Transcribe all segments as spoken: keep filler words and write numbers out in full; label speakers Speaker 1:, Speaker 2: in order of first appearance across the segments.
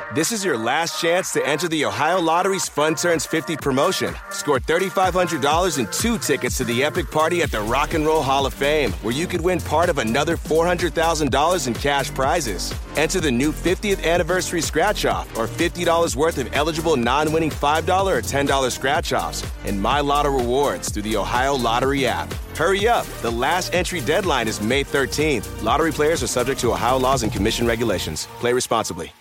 Speaker 1: This is your last chance to enter the Ohio Lottery's Fun Turns fifty promotion. Score three thousand five hundred dollars and two tickets to the epic party at the Rock and Roll Hall of Fame, where you could win part of another four hundred thousand dollars in cash prizes. Enter the new fiftieth anniversary scratch-off or fifty dollars worth of eligible non-winning five dollars or ten dollars scratch-offs and My Lotto rewards through the Ohio Lottery app. Hurry up. The last entry deadline is May thirteenth. Lottery players are subject to Ohio laws and commission regulations. Play responsibly.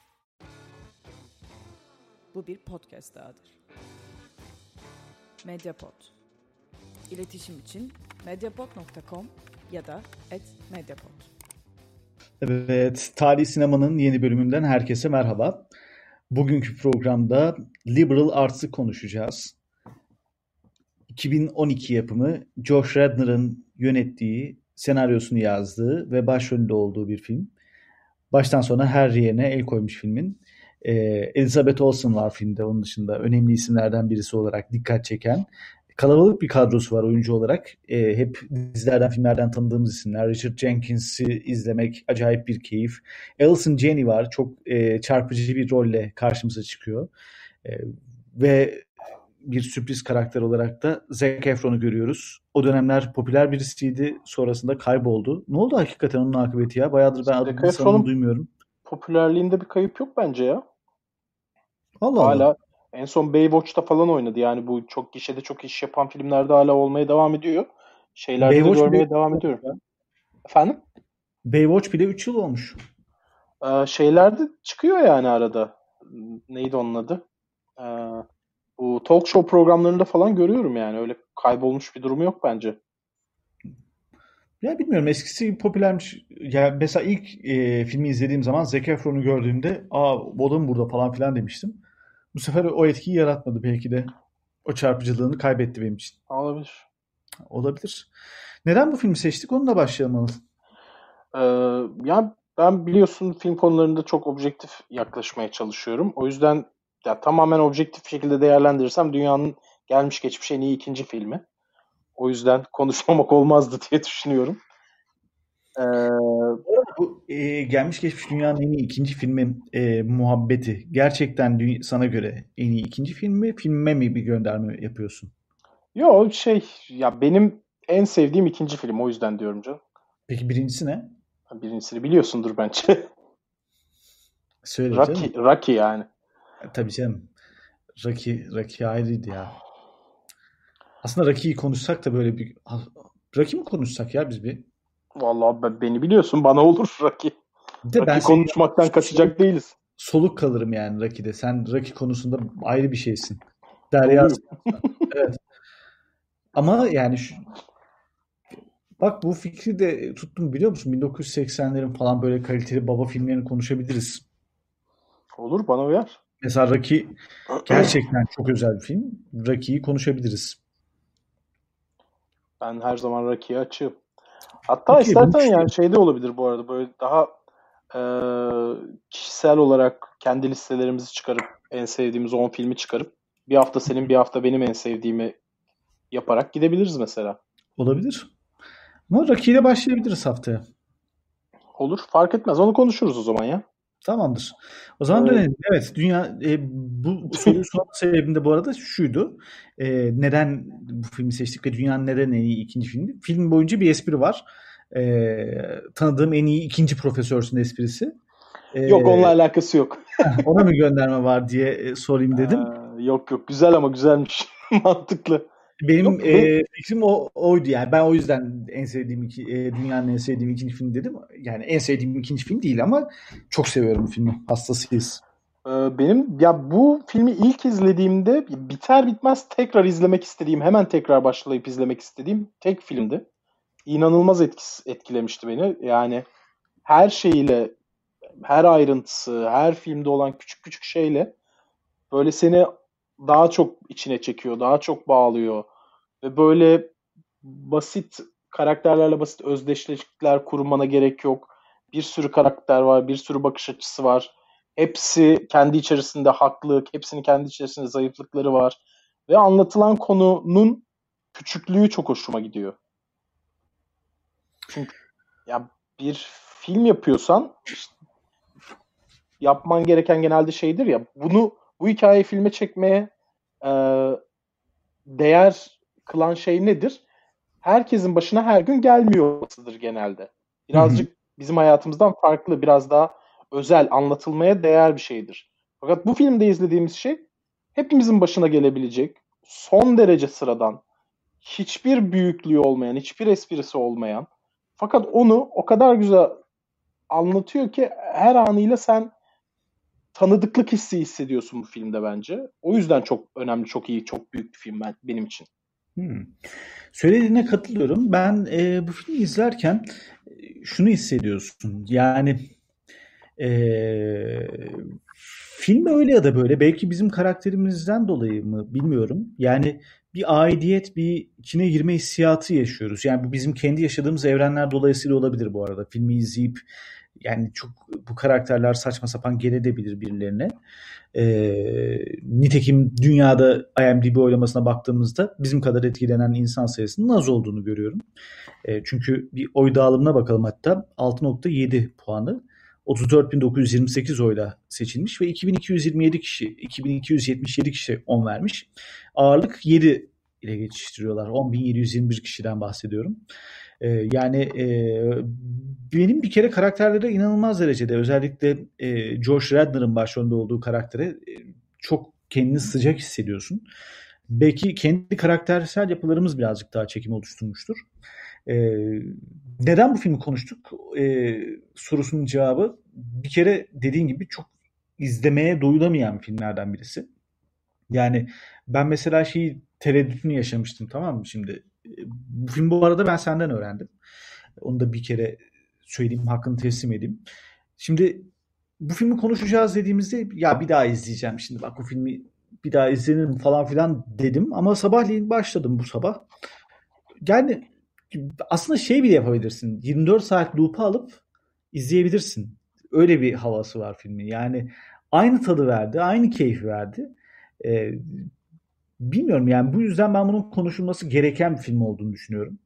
Speaker 2: Bu bir podcast dahadır. Mediapod. İletişim için mediapod nokta com ya da et mediapod.
Speaker 3: Evet, Tarih Sinema'nın yeni bölümünden herkese merhaba. Bugünkü programda Liberal Arts'ı konuşacağız. iki bin on iki yapımı Josh Radnor'ın yönettiği, senaryosunu yazdığı ve başrolünde olduğu bir film. Baştan sona her yerine el koymuş filmin. Ee, Elizabeth Olsen var filmde, onun dışında önemli isimlerden birisi olarak dikkat çeken. Kalabalık bir kadrosu var oyuncu olarak. Ee, hep dizilerden, filmlerden tanıdığımız isimler. Richard Jenkins'i izlemek acayip bir keyif. Allison Janney var. Çok e, çarpıcı bir rolle karşımıza çıkıyor. E, ve bir sürpriz karakter olarak da Zac Efron'u görüyoruz. O dönemler popüler birisiydi. Sonrasında kayboldu. Ne oldu hakikaten onun akıbeti ya? Bayağıdır ben adını sanını duymuyorum.
Speaker 4: Popülerliğinde bir kayıp yok bence ya.
Speaker 3: Allah
Speaker 4: hala
Speaker 3: Allah.
Speaker 4: En son Baywatch'ta falan oynadı. Yani bu çok gişede çok iş yapan filmlerde hala olmaya devam ediyor. Şeylerde
Speaker 3: Baywatch
Speaker 4: de görmeye
Speaker 3: bile...
Speaker 4: devam ediyorum. Efendim?
Speaker 3: Baywatch bile üç yıl olmuş.
Speaker 4: Ee, şeylerde çıkıyor yani arada. Neydi onun adı? Ee, bu talk show programlarında falan görüyorum yani. Öyle kaybolmuş bir durumu yok bence.
Speaker 3: Ya bilmiyorum, eskisi popülermiş. Ya mesela ilk e, filmi izlediğim zaman Zac Efron'u gördüğümde aa o da mı burada falan filan demiştim. Bu sefer o etkiyi yaratmadı belki de. O çarpıcılığını kaybetti benim için.
Speaker 4: Olabilir.
Speaker 3: Olabilir. Neden bu filmi seçtik? Onunla başlayalım Anıl.
Speaker 4: Ee, yani ben biliyorsun film konularında çok objektif yaklaşmaya çalışıyorum. O yüzden ya tamamen objektif bir şekilde değerlendirirsem dünyanın gelmiş geçmiş en iyi ikinci filmi. O yüzden konuşmamak olmazdı diye düşünüyorum. Ee,
Speaker 3: Bu e, gelmiş geçmiş dünyanın en iyi ikinci filmi e, Muhabbeti. Gerçekten dü- sana göre en iyi ikinci film mi? Filme mi bir gönderme yapıyorsun?
Speaker 4: Yok şey ya benim en sevdiğim ikinci film, o yüzden diyorum canım.
Speaker 3: Peki birincisi ne?
Speaker 4: Birincisini biliyorsundur bence.
Speaker 3: Söyle
Speaker 4: Rocky,
Speaker 3: canım.
Speaker 4: Rocky yani.
Speaker 3: E, tabii canım. Rocky, Rocky ayrıydı ya. Aslında Rocky'yi konuşsak da böyle bir... Rocky mi konuşsak ya biz bir?
Speaker 4: Vallahi ben, beni biliyorsun, bana olur Rocky.
Speaker 3: De
Speaker 4: Rocky
Speaker 3: ben
Speaker 4: konuşmaktan
Speaker 3: senin...
Speaker 4: kaçacak
Speaker 3: soluk,
Speaker 4: değiliz.
Speaker 3: Soluk kalırım yani Rocky'de. Sen Rocky konusunda ayrı bir şeysin. Derya. Evet. Ama yani şu... Bak bu fikri de tuttum, biliyor musun? bin dokuz yüz seksenlerin falan böyle kaliteli baba filmlerini konuşabiliriz.
Speaker 4: Olur, bana uyar.
Speaker 3: Mesela Rocky gerçekten çok özel bir film. Rocky'yi konuşabiliriz.
Speaker 4: Ben her zaman Rocky'yi açığım. Hatta
Speaker 3: Peki,
Speaker 4: istersen
Speaker 3: bu...
Speaker 4: yani şey de olabilir bu arada, böyle daha e, kişisel olarak kendi listelerimizi çıkarıp en sevdiğimiz on filmi çıkarıp bir hafta senin bir hafta benim en sevdiğimi yaparak gidebiliriz mesela.
Speaker 3: Olabilir. Ama Rocky ile başlayabiliriz haftaya.
Speaker 4: Olur, fark etmez, onu konuşuruz o zaman ya.
Speaker 3: Tamamdır. O zaman
Speaker 4: Evet.
Speaker 3: dönelim. Evet, dünya e, bu soruyu sorma sebebim de bu arada şuydu. E, neden bu filmi seçtik ve dünyanın neden en iyi ikinci filmi? Film boyunca bir espri var. E, tanıdığım en iyi ikinci profesörsün esprisi. E,
Speaker 4: yok, onunla alakası yok.
Speaker 3: Ona mı gönderme var diye e, sorayım dedim.
Speaker 4: Ee, yok yok, güzel ama güzelmiş. Mantıklı.
Speaker 3: Benim
Speaker 4: Yok,
Speaker 3: e,
Speaker 4: ben...
Speaker 3: fikrim o oydu yani. Ben o yüzden en sevdiğim iki, e, dünyanın en sevdiğim ikinci film dedim. Yani en sevdiğim ikinci film değil ama çok seviyorum bu filmi. Hastasıyız.
Speaker 4: Ee, benim ya bu filmi ilk izlediğimde biter bitmez tekrar izlemek istediğim, hemen tekrar başlayıp izlemek istediğim tek filmdi. İnanılmaz etkis, etkilemişti beni. Yani her şeyiyle, her ayrıntısı, her filmde olan küçük küçük şeyle böyle seni daha çok içine çekiyor, daha çok bağlıyor. Ve böyle basit karakterlerle basit özdeşlikler kurmana gerek yok. Bir sürü karakter var, bir sürü bakış açısı var. Hepsi kendi içerisinde haklı, hepsinin kendi içerisinde zayıflıkları var. Ve anlatılan konunun küçüklüğü çok hoşuma gidiyor. Çünkü ya bir film yapıyorsan işte yapman gereken genelde şeydir ya, bunu bu hikayeyi filme çekmeye e, değer kılan şey nedir? Herkesin başına her gün gelmiyor olmasıdır genelde. Birazcık bizim hayatımızdan farklı, biraz daha özel, anlatılmaya değer bir şeydir. Fakat bu filmde izlediğimiz şey hepimizin başına gelebilecek, son derece sıradan, hiçbir büyüklüğü olmayan, hiçbir esprisi olmayan, fakat onu o kadar güzel anlatıyor ki her anıyla sen tanıdıklık hissi hissediyorsun bu filmde bence. O yüzden çok önemli, çok iyi, çok büyük bir film ben, benim için.
Speaker 3: Hmm. Söylediğine katılıyorum. Ben e, bu filmi izlerken e, şunu hissediyorsun. Yani e, film öyle ya da böyle. Belki bizim karakterimizden dolayı mı bilmiyorum. Yani bir aidiyet, bir içine girme hissiyatı yaşıyoruz. Yani bu bizim kendi yaşadığımız evrenler dolayısıyla olabilir bu arada. Filmi izleyip yani çok bu karakterler saçma sapan gelebilir birilerine. E, nitekim dünyada IMDb oylamasına baktığımızda bizim kadar etkilenen insan sayısının az olduğunu görüyorum. E, çünkü bir oy dağılımına bakalım hatta altı nokta yedi puanı otuz dört bin dokuz yüz yirmi sekiz oyla seçilmiş ve iki bin iki yüz yirmi yedi kişi, iki bin iki yüz yetmiş yedi kişi on vermiş. Ağırlık yedi ile geçiştiriyorlar. on bin yedi yüz yirmi bir kişiden bahsediyorum. Ee, yani e, benim bir kere karakterlere inanılmaz derecede, özellikle e, Josh Radnor'ın başrolünde olduğu karaktere e, çok kendini sıcak hissediyorsun. Belki kendi karaktersel yapılarımız birazcık daha çekim oluşturmuştur. Ee, neden bu filmi konuştuk ee, sorusunun cevabı, bir kere dediğin gibi çok izlemeye doyulamayan filmlerden birisi. Yani ben mesela şeyi tereddütünü yaşamıştım, tamam mı? Şimdi bu film bu arada ben senden öğrendim. Onu da bir kere söyleyeyim, hakkını teslim edeyim. Şimdi bu filmi konuşacağız dediğimizde ya bir daha izleyeceğim şimdi, bak bu filmi bir daha izlenir mi falan filan dedim. Ama sabahleyin başladım bu sabah. Yani aslında şey bile yapabilirsin. yirmi dört saat loop'u alıp izleyebilirsin. Öyle bir havası var filmin. Yani aynı tadı verdi, aynı keyfi verdi. Ee, bilmiyorum yani, bu yüzden ben bunun konuşulması gereken bir film olduğunu düşünüyorum.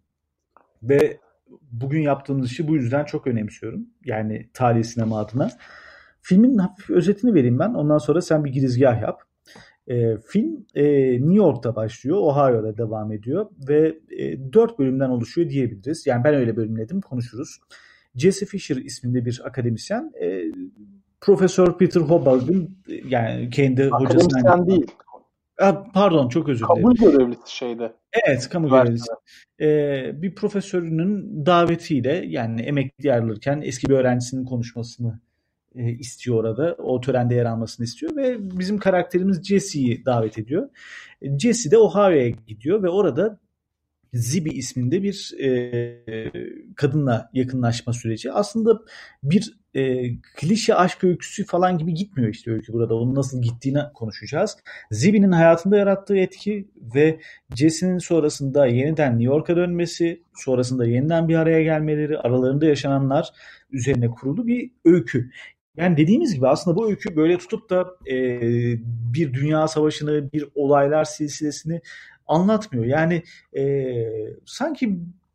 Speaker 3: Ve bugün yaptığımız işi bu yüzden çok önemsiyorum. Yani tarihi sinema adına. Filmin hafif özetini vereyim ben. Ondan sonra sen bir girizgah yap. E, film e, New York'ta başlıyor. Ohio'da devam ediyor. Ve e, dört bölümden oluşuyor diyebiliriz. Yani ben öyle bölümledim. Konuşuruz. Jesse Fisher isminde bir akademisyen. E, Profesör Peter Hobart'ın yani kendi hocasından...
Speaker 4: Akademisyen değil.
Speaker 3: Pardon, çok özür dilerim.
Speaker 4: Kabul görevlisi şeyde.
Speaker 3: Evet, kamu görevlisi. Ee, bir profesörünün davetiyle, yani emekli ayrılırken eski bir öğrencisinin konuşmasını e, istiyor orada. O törende yer almasını istiyor ve bizim karakterimiz Jesse'yi davet ediyor. Jesse de Ohio'ya gidiyor ve orada Zibi isminde bir e, kadınla yakınlaşma süreci. Aslında bir e, klişe aşk öyküsü falan gibi gitmiyor işte öykü burada. Onun nasıl gittiğini konuşacağız. Zibi'nin hayatında yarattığı etki ve Jesse'nin sonrasında yeniden New York'a dönmesi, sonrasında yeniden bir araya gelmeleri, aralarında yaşananlar üzerine kurulu bir öykü. Yani dediğimiz gibi aslında bu öykü böyle tutup da e, bir dünya savaşını, bir olaylar silsilesini anlatmıyor. Yani e, sanki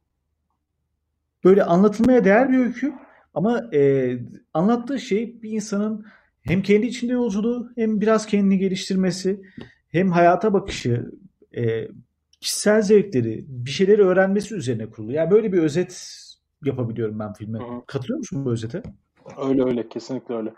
Speaker 3: böyle anlatılmaya değer bir öykü ama e, anlattığı şey bir insanın hem kendi içinde yolculuğu, hem biraz kendini geliştirmesi, hem hayata bakışı, e, kişisel zevkleri, bir şeyleri öğrenmesi üzerine kurulu. Yani böyle bir özet yapabiliyorum ben filme. Hı-hı. Katılıyor musun bu özete?
Speaker 4: Öyle öyle, kesinlikle öyle.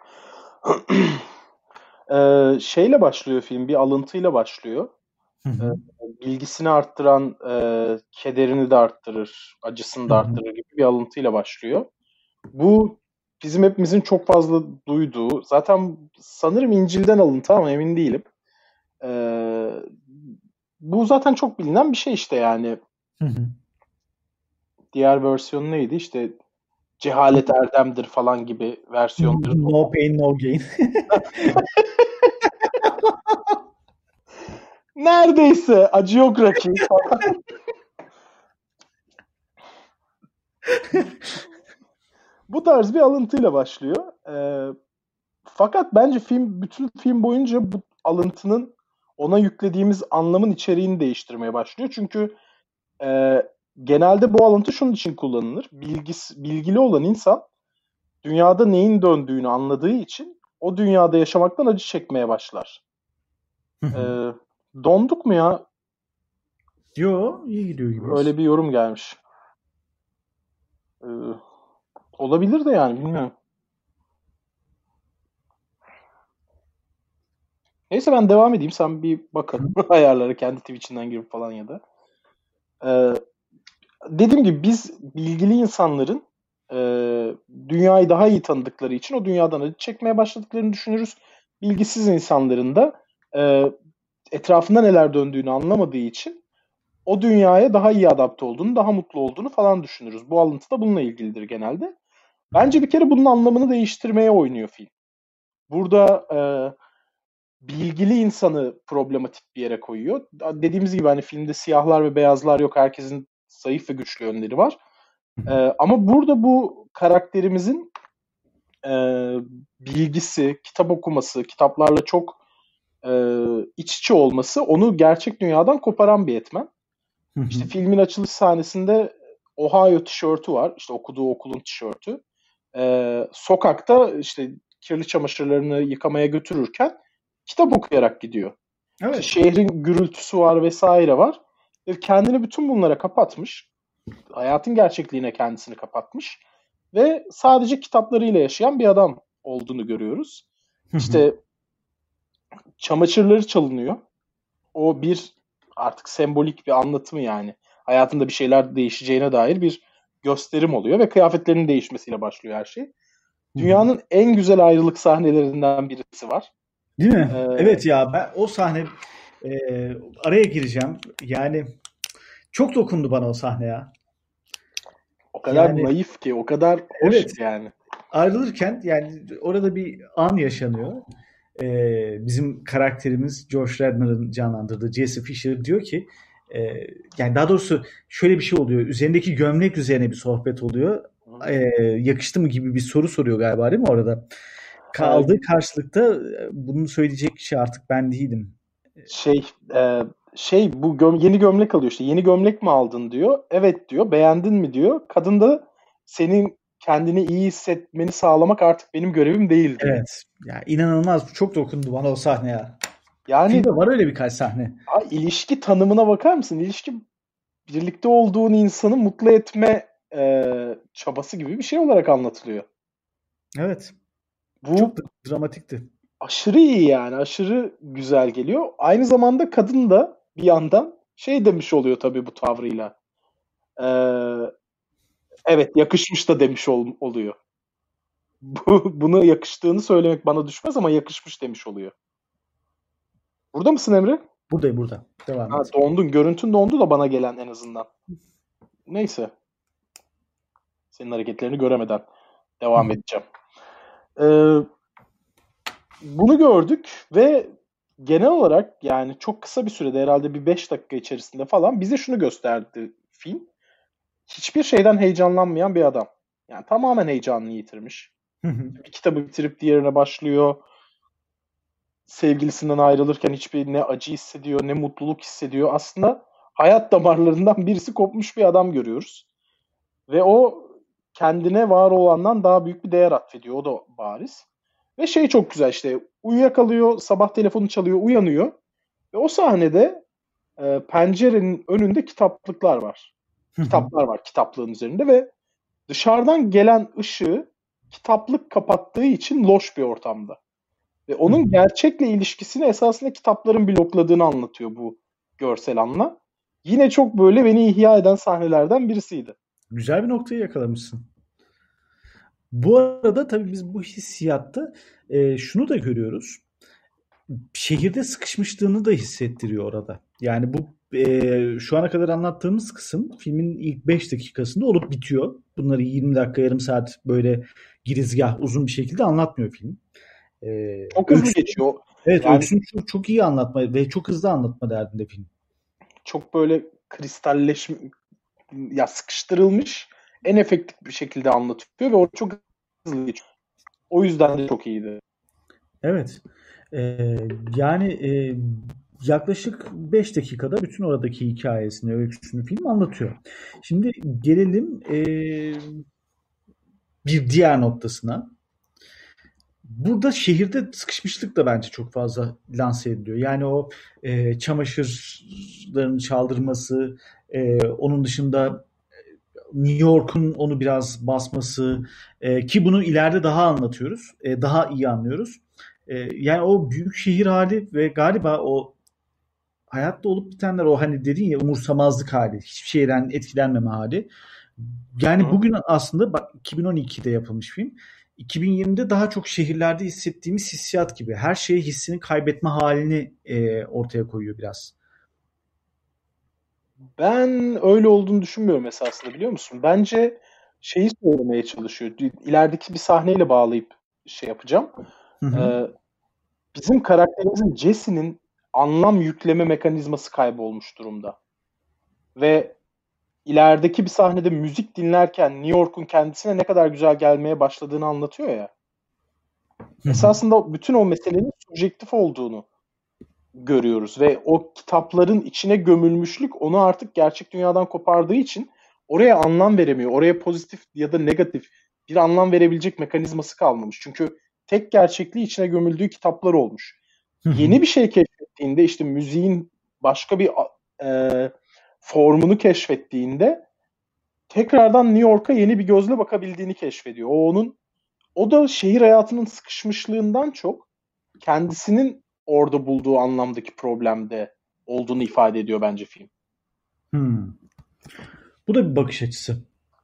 Speaker 4: ee, şeyle başlıyor film, bir alıntıyla başlıyor. Hı-hı. Bilgisini arttıran, e, kederini de arttırır, acısını da Hı-hı. arttırır gibi bir alıntıyla başlıyor. Bu bizim hepimizin çok fazla duyduğu, zaten sanırım İncil'den alıntı ama emin değilim. E, bu zaten çok bilinen bir şey işte yani. Hı-hı. Diğer versiyonu neydi? İşte cehalet erdemdir falan gibi versiyonları.
Speaker 3: No pain no gain.
Speaker 4: Neredeyse acı yok Rocky falan. Bu tarz bir alıntıyla başlıyor. Ee, fakat bence film bütün film boyunca bu alıntının ona yüklediğimiz anlamın içeriğini değiştirmeye başlıyor. Çünkü e, genelde bu alıntı şunun için kullanılır. Bilgis, bilgili olan insan dünyada neyin döndüğünü anladığı için o dünyada yaşamaktan acı çekmeye başlar. Ee, donduk mu ya?
Speaker 3: Yo, iyi gidiyor gibi.
Speaker 4: Öyle bir yorum gelmiş. Ee, olabilir de yani bilmiyorum. Neyse ben devam edeyim. Sen bir bakın ayarlara kendi Twitch'inden girip falan ya da. Ee, dediğim gibi biz bilgili insanların e, dünyayı daha iyi tanıdıkları için o dünyadan acı çekmeye başladıklarını düşünürüz. Bilgisiz insanların da e, etrafında neler döndüğünü anlamadığı için o dünyaya daha iyi adapte olduğunu, daha mutlu olduğunu falan düşünürüz. Bu alıntı da bununla ilgilidir genelde. Bence bir kere bunun anlamını değiştirmeye oynuyor film. Burada e, bilgili insanı problematik bir yere koyuyor. Dediğimiz gibi hani filmde siyahlar ve beyazlar yok. Herkesin zayıf ve güçlü yönleri var. E, ama burada bu karakterimizin e, bilgisi, kitap okuması, kitaplarla çok e, iç içe olması onu gerçek dünyadan koparan bir etmen. İşte filmin açılış sahnesinde Ohio tişörtü var. İşte okuduğu okulun tişörtü. Ee, sokakta işte kirli çamaşırlarını yıkamaya götürürken kitap okuyarak gidiyor.
Speaker 3: Evet.
Speaker 4: İşte şehrin gürültüsü var vesaire var. Ve kendini bütün bunlara kapatmış. Hayatın gerçekliğine kendisini kapatmış. Ve sadece kitaplarıyla yaşayan bir adam olduğunu görüyoruz. İşte çamaşırları çalınıyor. O bir artık sembolik bir anlatımı yani. Hayatında bir şeyler değişeceğine dair bir gösterim oluyor ve kıyafetlerinin değişmesiyle başlıyor her şey. Dünyanın en güzel ayrılık sahnelerinden birisi var.
Speaker 3: Değil mi?
Speaker 4: Ee,
Speaker 3: evet ya ben o sahne e, araya gireceğim. Yani çok dokundu bana o sahne ya.
Speaker 4: O kadar
Speaker 3: Yani,
Speaker 4: naif ki, o kadar hoş
Speaker 3: evet,
Speaker 4: yani.
Speaker 3: Ayrılırken yani orada bir an yaşanıyor. Ee, bizim karakterimiz Josh Radnor'ın canlandırdığı Jesse Fisher diyor ki e, yani daha doğrusu şöyle bir şey oluyor. Üzerindeki gömlek üzerine bir sohbet oluyor. Ee, yakıştı mı gibi bir soru soruyor galiba değil mi orada? Kaldığı
Speaker 4: Evet.
Speaker 3: karşılıkta bunu söyleyecek kişi artık ben değilim.
Speaker 4: Şey e, şey bu göm yeni gömlek alıyor işte. Yeni gömlek mi aldın diyor. Evet diyor. Beğendin mi diyor. Kadın da senin kendini iyi hissetmeni sağlamak artık benim görevim değil diyor.
Speaker 3: Evet. Ya inanılmaz. Çok dokundu bana o sahne ya.
Speaker 4: Yani
Speaker 3: Filmde var öyle birkaç sahne.
Speaker 4: a, ilişki tanımına bakar mısın? İlişki birlikte olduğun insanı mutlu etme e, çabası gibi bir şey olarak anlatılıyor.
Speaker 3: Evet.
Speaker 4: Bu
Speaker 3: Çok da dramatikti.
Speaker 4: aşırı iyi yani. Aşırı güzel geliyor. Aynı zamanda kadın da bir yandan şey demiş oluyor tabii bu tavrıyla. Ee, evet yakışmış da demiş ol, oluyor. Bu, bunu yakıştığını söylemek bana düşmez ama yakışmış demiş oluyor. Burada mısın Emre?
Speaker 3: Buradayım burada. Devam
Speaker 4: Ha,
Speaker 3: et.
Speaker 4: dondun. Görüntün dondu da bana gelen en azından. Neyse. Senin hareketlerini göremeden devam edeceğim. Ee, bunu gördük ve genel olarak yani çok kısa bir sürede herhalde bir beş dakika içerisinde falan bize şunu gösterdi film. Hiçbir şeyden heyecanlanmayan bir adam. Yani tamamen heyecanını yitirmiş. Bir kitabı bitirip diğerine başlıyor. Sevgilisinden ayrılırken hiçbir ne acı hissediyor ne mutluluk hissediyor. Aslında hayat damarlarından birisi kopmuş bir adam görüyoruz. Ve o kendine var olandan daha büyük bir değer atfediyor. O da bariz. Ve şey çok güzel işte uyuyakalıyor, sabah telefonu çalıyor, uyanıyor. Ve o sahnede e, pencerenin önünde kitaplıklar var. Kitaplar var kitaplığın üzerinde ve dışarıdan gelen ışığı kitaplık kapattığı için loş bir ortamda. Ve onun gerçekle ilişkisini esasında kitapların blokladığını anlatıyor bu görsel anla. Yine çok böyle beni ihya eden sahnelerden birisiydi.
Speaker 3: Güzel bir noktayı yakalamışsın. Bu arada tabii biz bu hissiyatta e, şunu da görüyoruz. Şehirde sıkışmışlığını da hissettiriyor orada. Yani bu e, şu ana kadar anlattığımız kısım filmin ilk beş dakikasında olup bitiyor. Bunları yirmi dakika yarım saat böyle girizgah uzun bir şekilde anlatmıyor film. E,
Speaker 4: Çok hızlı
Speaker 3: öyküsünü,
Speaker 4: geçiyor.
Speaker 3: evet
Speaker 4: Yani
Speaker 3: öyküsünü çok, çok iyi anlatma ve çok hızlı anlatma derdinde film.
Speaker 4: çok böyle kristalleş ya sıkıştırılmış en efektif bir şekilde anlatıyor ve o çok hızlı geçiyor. O yüzden de çok iyiydi.
Speaker 3: Evet. Ee, yani e, yaklaşık beş dakikada bütün oradaki hikayesini, öyküsünü film anlatıyor. Şimdi gelelim e, bir diğer noktasına. burada şehirde sıkışmışlık da bence çok fazla lanse ediliyor. Yani o e, çamaşırların çaldırması, e, onun dışında New York'un onu biraz basması, e, ki bunu ileride daha anlatıyoruz, e, daha iyi anlıyoruz. E, yani o büyük şehir hali ve galiba o hayatta olup bitenler, o hani dedin ya umursamazlık hali, hiçbir şeyden etkilenmeme hali. Yani
Speaker 4: Hı.
Speaker 3: bugün aslında bak iki bin on ikide yapılmış film. iki bin yirmide daha çok şehirlerde hissettiğimiz hissiyat gibi. Her şeye hissini kaybetme halini e, ortaya koyuyor biraz.
Speaker 4: Ben öyle olduğunu düşünmüyorum esasında, biliyor musun? Bence şeyi söylemeye çalışıyor. İlerideki bir sahneyle bağlayıp şey yapacağım.
Speaker 3: Hı hı.
Speaker 4: Ee, bizim karakterimizin Jesse'nin anlam yükleme mekanizması kaybolmuş durumda. Ve ilerideki bir sahnede müzik dinlerken New York'un kendisine ne kadar güzel gelmeye başladığını anlatıyor ya.
Speaker 3: Hı hı.
Speaker 4: Esasında bütün o meselenin subjektif olduğunu görüyoruz ve o kitapların içine gömülmüşlük onu artık gerçek dünyadan kopardığı için oraya anlam veremiyor. Oraya pozitif ya da negatif bir anlam verebilecek mekanizması kalmamış. Çünkü tek gerçekliği içine gömüldüğü kitaplar olmuş.
Speaker 3: Hı hı.
Speaker 4: Yeni bir şey keşfettiğinde, işte müziğin başka bir e, formunu keşfettiğinde tekrardan New York'a yeni bir gözle bakabildiğini keşfediyor. O onun o da şehir hayatının sıkışmışlığından çok kendisinin orada bulduğu anlamdaki problemde olduğunu ifade ediyor bence film.
Speaker 3: Hmm. Bu da bir bakış açısı.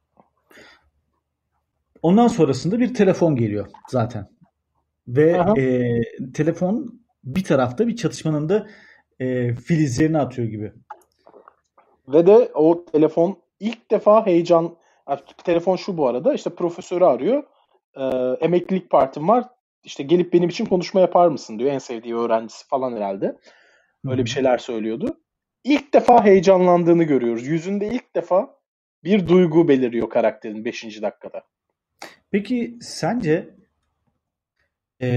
Speaker 3: Ondan sonrasında bir telefon geliyor zaten. Ve
Speaker 4: Aha.
Speaker 3: e, telefon bir tarafta bir çatışmanın da e, filizlerini atıyor gibi.
Speaker 4: Ve de o telefon ilk defa heyecan, telefon şu bu arada, işte profesörü arıyor. Ee, emeklilik partim var. İşte gelip benim için konuşma yapar mısın diyor. En sevdiği öğrencisi falan herhalde. Öyle bir şeyler söylüyordu. İlk defa heyecanlandığını görüyoruz. Yüzünde ilk defa bir duygu beliriyor karakterin beşinci dakikada.
Speaker 3: Peki sence e,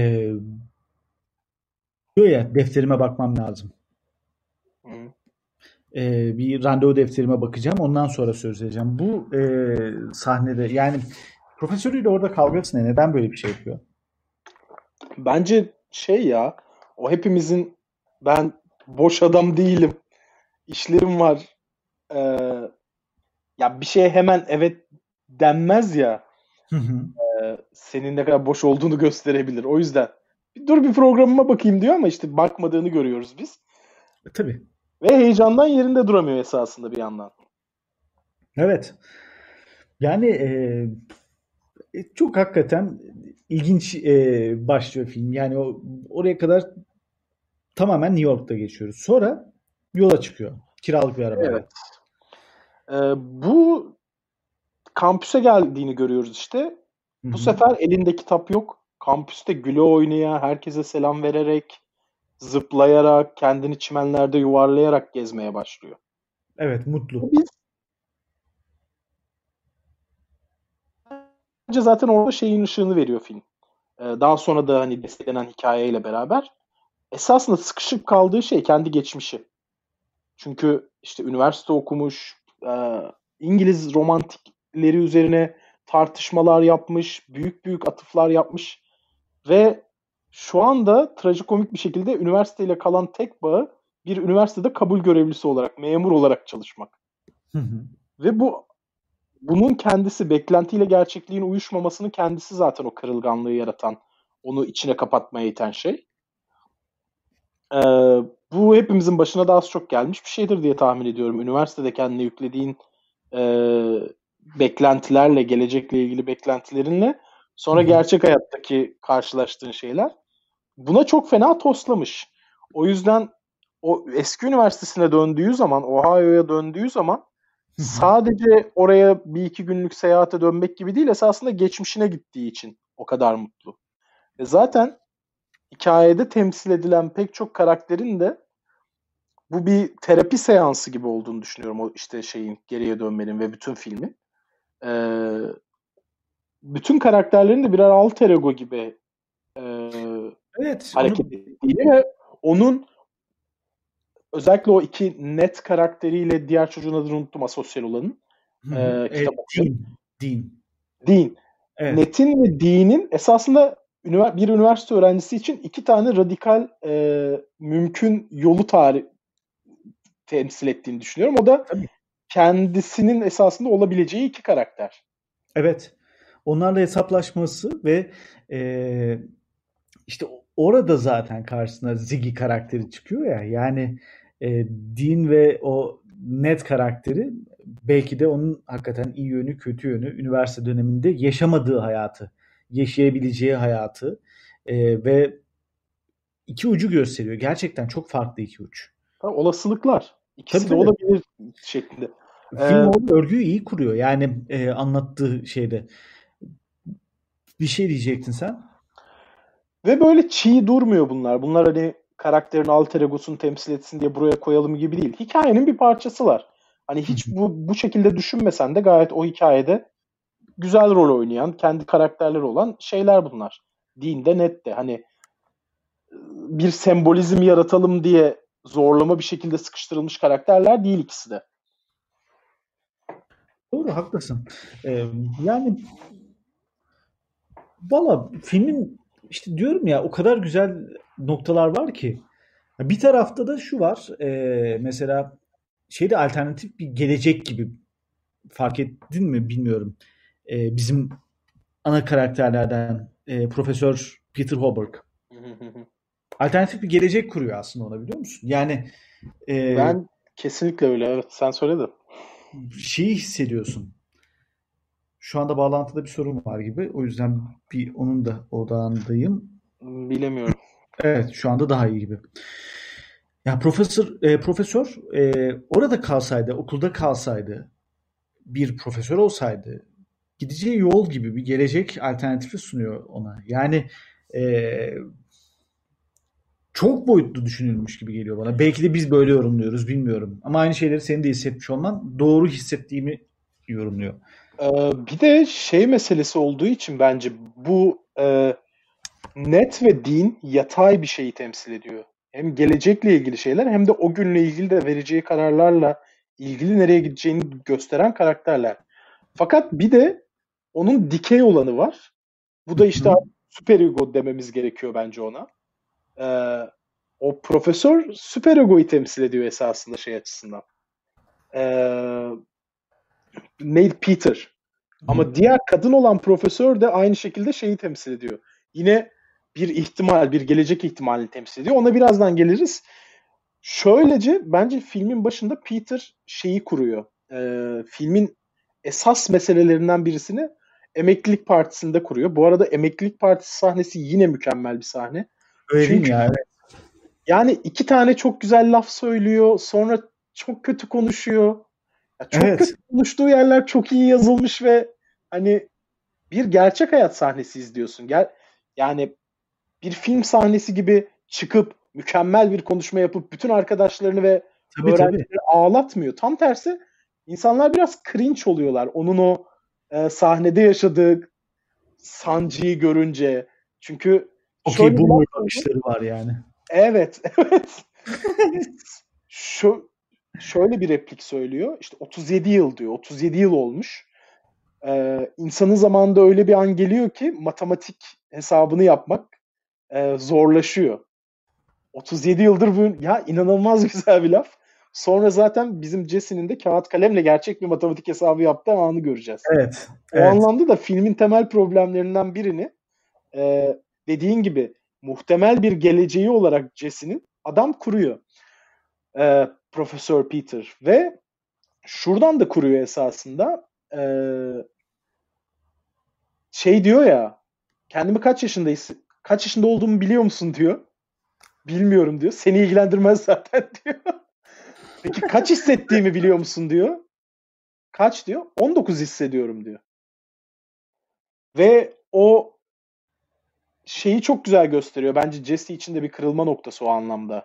Speaker 3: diyor ya defterime bakmam lazım.
Speaker 4: Hı.
Speaker 3: E, bir randevu defterime bakacağım. Ondan sonra söz vereceğim. Bu e, sahnede yani profesörüyle orada kavgası ne? Neden böyle bir şey yapıyor?
Speaker 4: Bence şey ya, o hepimizin ben boş adam değilim, işlerim var, ee, ya bir şeye hemen evet denmez ya,
Speaker 3: Hı hı.
Speaker 4: e, senin ne kadar boş olduğunu gösterebilir. O yüzden bir dur bir programıma bakayım diyor ama işte bakmadığını görüyoruz biz.
Speaker 3: E, tabii.
Speaker 4: Ve heyecandan yerinde duramıyor esasında bir yandan.
Speaker 3: Evet. Yani e, çok hakikaten ilginç e, başlıyor film. Yani o oraya kadar tamamen New York'ta geçiyoruz. Sonra yola çıkıyor. Kiralık bir arabayla.
Speaker 4: Evet. Ee, bu kampüse geldiğini görüyoruz işte.
Speaker 3: Hı
Speaker 4: Bu
Speaker 3: hı.
Speaker 4: sefer elinde kitap yok. Kampüste güle oynaya, herkese selam vererek, zıplayarak, kendini çimenlerde yuvarlayarak gezmeye başlıyor.
Speaker 3: Evet, mutlu.
Speaker 4: Biz bence zaten orada şeyin ışığını veriyor film. Ee, daha sonra da hani desteklenen hikayeyle beraber. Esasında sıkışıp kaldığı şey kendi geçmişi. Çünkü işte üniversite okumuş, e, İngiliz romantikleri üzerine tartışmalar yapmış, büyük büyük atıflar yapmış ve şu anda trajikomik bir şekilde üniversiteyle kalan tek bağı bir üniversitede kabul görevlisi olarak, memur olarak çalışmak.
Speaker 3: Hı hı.
Speaker 4: Ve bu bunun kendisi, beklentiyle gerçekliğin uyuşmamasının kendisi zaten o kırılganlığı yaratan, onu içine kapatmaya iten şey. Ee, bu hepimizin başına da az çok gelmiş bir şeydir diye tahmin ediyorum. Üniversitede kendine yüklediğin e, beklentilerle, gelecekle ilgili beklentilerinle sonra
Speaker 3: Hı hı.
Speaker 4: gerçek hayattaki karşılaştığın şeyler buna çok fena toslamış. O yüzden o eski üniversitesine döndüğü zaman, Ohio'ya döndüğü zaman
Speaker 3: Hı hı.
Speaker 4: sadece oraya bir iki günlük seyahate dönmek gibi değil, esasında geçmişine gittiği için o kadar mutlu. Ve zaten hikayede temsil edilen pek çok karakterin de bu bir terapi seansı gibi olduğunu düşünüyorum. O işte şeyin, geriye dönmenin ve bütün filmin. Ee, bütün karakterlerin de birer alter ego gibi e,
Speaker 3: Evet,
Speaker 4: hareket
Speaker 3: onu
Speaker 4: ettiğini ve onun özellikle o iki Ned karakteriyle diğer çocuğun adını unuttum, asosyal olanın.
Speaker 3: Hı
Speaker 4: E,
Speaker 3: hı. E,
Speaker 4: kitap okuyan.
Speaker 3: Dean. Dean.
Speaker 4: Dean.
Speaker 3: Evet.
Speaker 4: Ned'in ve Dean'in esasında ünivers- bir üniversite öğrencisi için iki tane radikal e, mümkün yolu tarih temsil ettiğini düşünüyorum. O da
Speaker 3: Tabii.
Speaker 4: kendisinin esasında olabileceği iki karakter.
Speaker 3: Evet. Onlarla hesaplaşması ve e, işte orada zaten karşısına Ziggy karakteri çıkıyor ya. Yani e, Dean ve o Ned karakteri belki de onun hakikaten iyi yönü, kötü yönü, üniversite döneminde yaşamadığı hayatı, yaşayabileceği hayatı e, ve iki ucu gösteriyor. Gerçekten çok farklı iki uç.
Speaker 4: Ha, olasılıklar. İkisi
Speaker 3: Tabii
Speaker 4: de
Speaker 3: tabii.
Speaker 4: olabilir şeklinde.
Speaker 3: Film
Speaker 4: Ee,
Speaker 3: o örgüyü iyi kuruyor. Yani e, anlattığı şeyde. Bir şey diyecektin sen.
Speaker 4: ve böyle çiğ durmuyor bunlar. Bunlar hani karakterin alter egosunu temsil etsin diye buraya koyalım gibi değil. Hikayenin bir parçasılar. Hani hiç bu bu şekilde düşünmesen de gayet o hikayede güzel rol oynayan, kendi karakterleri olan şeyler bunlar. Dean de Ned de. Hani bir sembolizm yaratalım diye zorlama bir şekilde sıkıştırılmış karakterler değil ikisi de.
Speaker 3: Doğru, haklısın. Ee, yani valla filmin işte diyorum ya o kadar güzel noktalar var ki. Bir tarafta da şu var. E, mesela şeyde alternatif bir gelecek gibi fark ettin mi bilmiyorum. E, bizim ana karakterlerden e, Profesör Peter Hoberg. Alternatif bir gelecek kuruyor aslında ona, biliyor musun? Yani e,
Speaker 4: Ben kesinlikle öyle. Evet, sen söyle de.
Speaker 3: şeyi hissediyorsun. Şu anda bağlantıda bir sorun var gibi. O yüzden bir onun da odağındayım.
Speaker 4: Bilemiyorum.
Speaker 3: Evet, şu anda daha iyi gibi. Ya profesör e, profesör e, orada kalsaydı, okulda kalsaydı, bir profesör olsaydı, gideceği yol gibi bir gelecek alternatifi sunuyor ona. Yani e, çok boyutlu düşünülmüş gibi geliyor bana. Belki de biz böyle yorumluyoruz, bilmiyorum. Ama aynı şeyleri senin de hissetmiş olman doğru hissettiğimi yorumluyor.
Speaker 4: Ee, bir de şey meselesi olduğu için bence bu e, Ned ve Dean yatay bir şeyi temsil ediyor. Hem gelecekle ilgili şeyler hem de o günle ilgili de vereceği kararlarla ilgili nereye gideceğini gösteren karakterler. Fakat bir de onun dikey olanı var. Bu da işte
Speaker 3: Hı.
Speaker 4: süper ego dememiz gerekiyor bence ona. Ee, o profesör süper egoyu temsil ediyor esasında şey açısından. Ee, neydi? Peter. Ama diğer kadın olan profesör de aynı şekilde şeyi temsil ediyor. Yine bir ihtimal, bir gelecek ihtimalini temsil ediyor. Ona birazdan geliriz. Şöylece bence filmin başında Peter şeyi kuruyor. Ee, filmin esas meselelerinden birisini emeklilik partisinde kuruyor. Bu arada emeklilik partisi sahnesi yine mükemmel bir sahne.
Speaker 3: Öyle değil mi
Speaker 4: Çünkü
Speaker 3: ya? Evet.
Speaker 4: yani iki tane çok güzel laf söylüyor. Sonra çok kötü konuşuyor. Ya çok
Speaker 3: Evet.
Speaker 4: kötü konuştuğu yerler çok iyi yazılmış ve hani bir gerçek hayat sahnesi izliyorsun. Gel, yani bir film sahnesi gibi çıkıp mükemmel bir konuşma yapıp bütün arkadaşlarını ve
Speaker 3: Tabii
Speaker 4: öğrencileri
Speaker 3: tabii.
Speaker 4: ağlatmıyor. Tam tersi insanlar biraz cringe oluyorlar. Onun o e, sahnede yaşadığı sancıyı görünce. Çünkü
Speaker 3: Okey,
Speaker 4: şöyle bir
Speaker 3: boomer
Speaker 4: laf söylüyor.
Speaker 3: bakışları var yani.
Speaker 4: Evet, evet. Şu şöyle bir replik söylüyor. İşte otuz yedi yıl diyor. otuz yedi yıl olmuş. Ee, insanın zamanında öyle bir an geliyor ki matematik hesabını yapmak e, zorlaşıyor. otuz yedi yıldır bu, ya inanılmaz güzel bir laf. Sonra zaten bizim Jesse'nin de kağıt kalemle gerçek bir matematik hesabı yaptığı anı göreceğiz.
Speaker 3: Evet.
Speaker 4: O
Speaker 3: Evet.
Speaker 4: anlamda da filmin temel problemlerinden birini e, dediğin gibi muhtemel bir geleceği olarak Jesse'nin adam kuruyor. E, Profesör Peter ve şuradan da kuruyor esasında. E, şey diyor ya, kendimi kaç yaşındayız, kaç yaşında olduğumu biliyor musun diyor. Bilmiyorum diyor. Seni ilgilendirmez zaten diyor. Peki kaç hissettiğimi biliyor musun diyor. Kaç diyor? on dokuz hissediyorum diyor. Ve o şeyi çok güzel gösteriyor. Bence Jesse için de bir kırılma noktası o anlamda.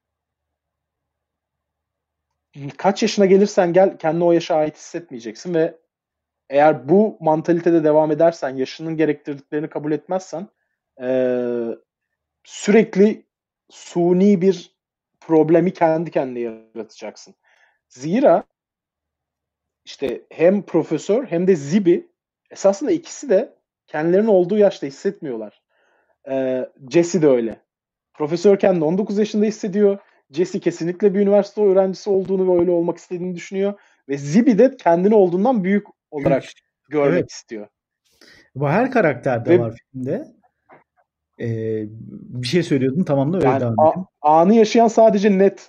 Speaker 4: Kaç yaşına gelirsen gel kendini o yaşa ait hissetmeyeceksin ve eğer bu mantalitede devam edersen, yaşının gerektirdiklerini kabul etmezsen ee, sürekli suni bir problemi kendi kendine yaratacaksın. Zira işte hem profesör hem de Zibi esasında ikisi de kendilerinin olduğu yaşta hissetmiyorlar. Ee, Jesse de öyle. Profesör kendini on dokuz yaşında hissediyor. Jesse kesinlikle bir üniversite öğrencisi olduğunu ve öyle olmak istediğini düşünüyor. Ve Zibby de kendini olduğundan büyük olarak görmek
Speaker 3: Evet.
Speaker 4: istiyor.
Speaker 3: Bu her karakterde
Speaker 4: Ve-
Speaker 3: var filmde. Ee, bir şey söylüyordun, tamamla öyle
Speaker 4: Yani
Speaker 3: devam
Speaker 4: a-
Speaker 3: edelim.
Speaker 4: anı yaşayan sadece Ned.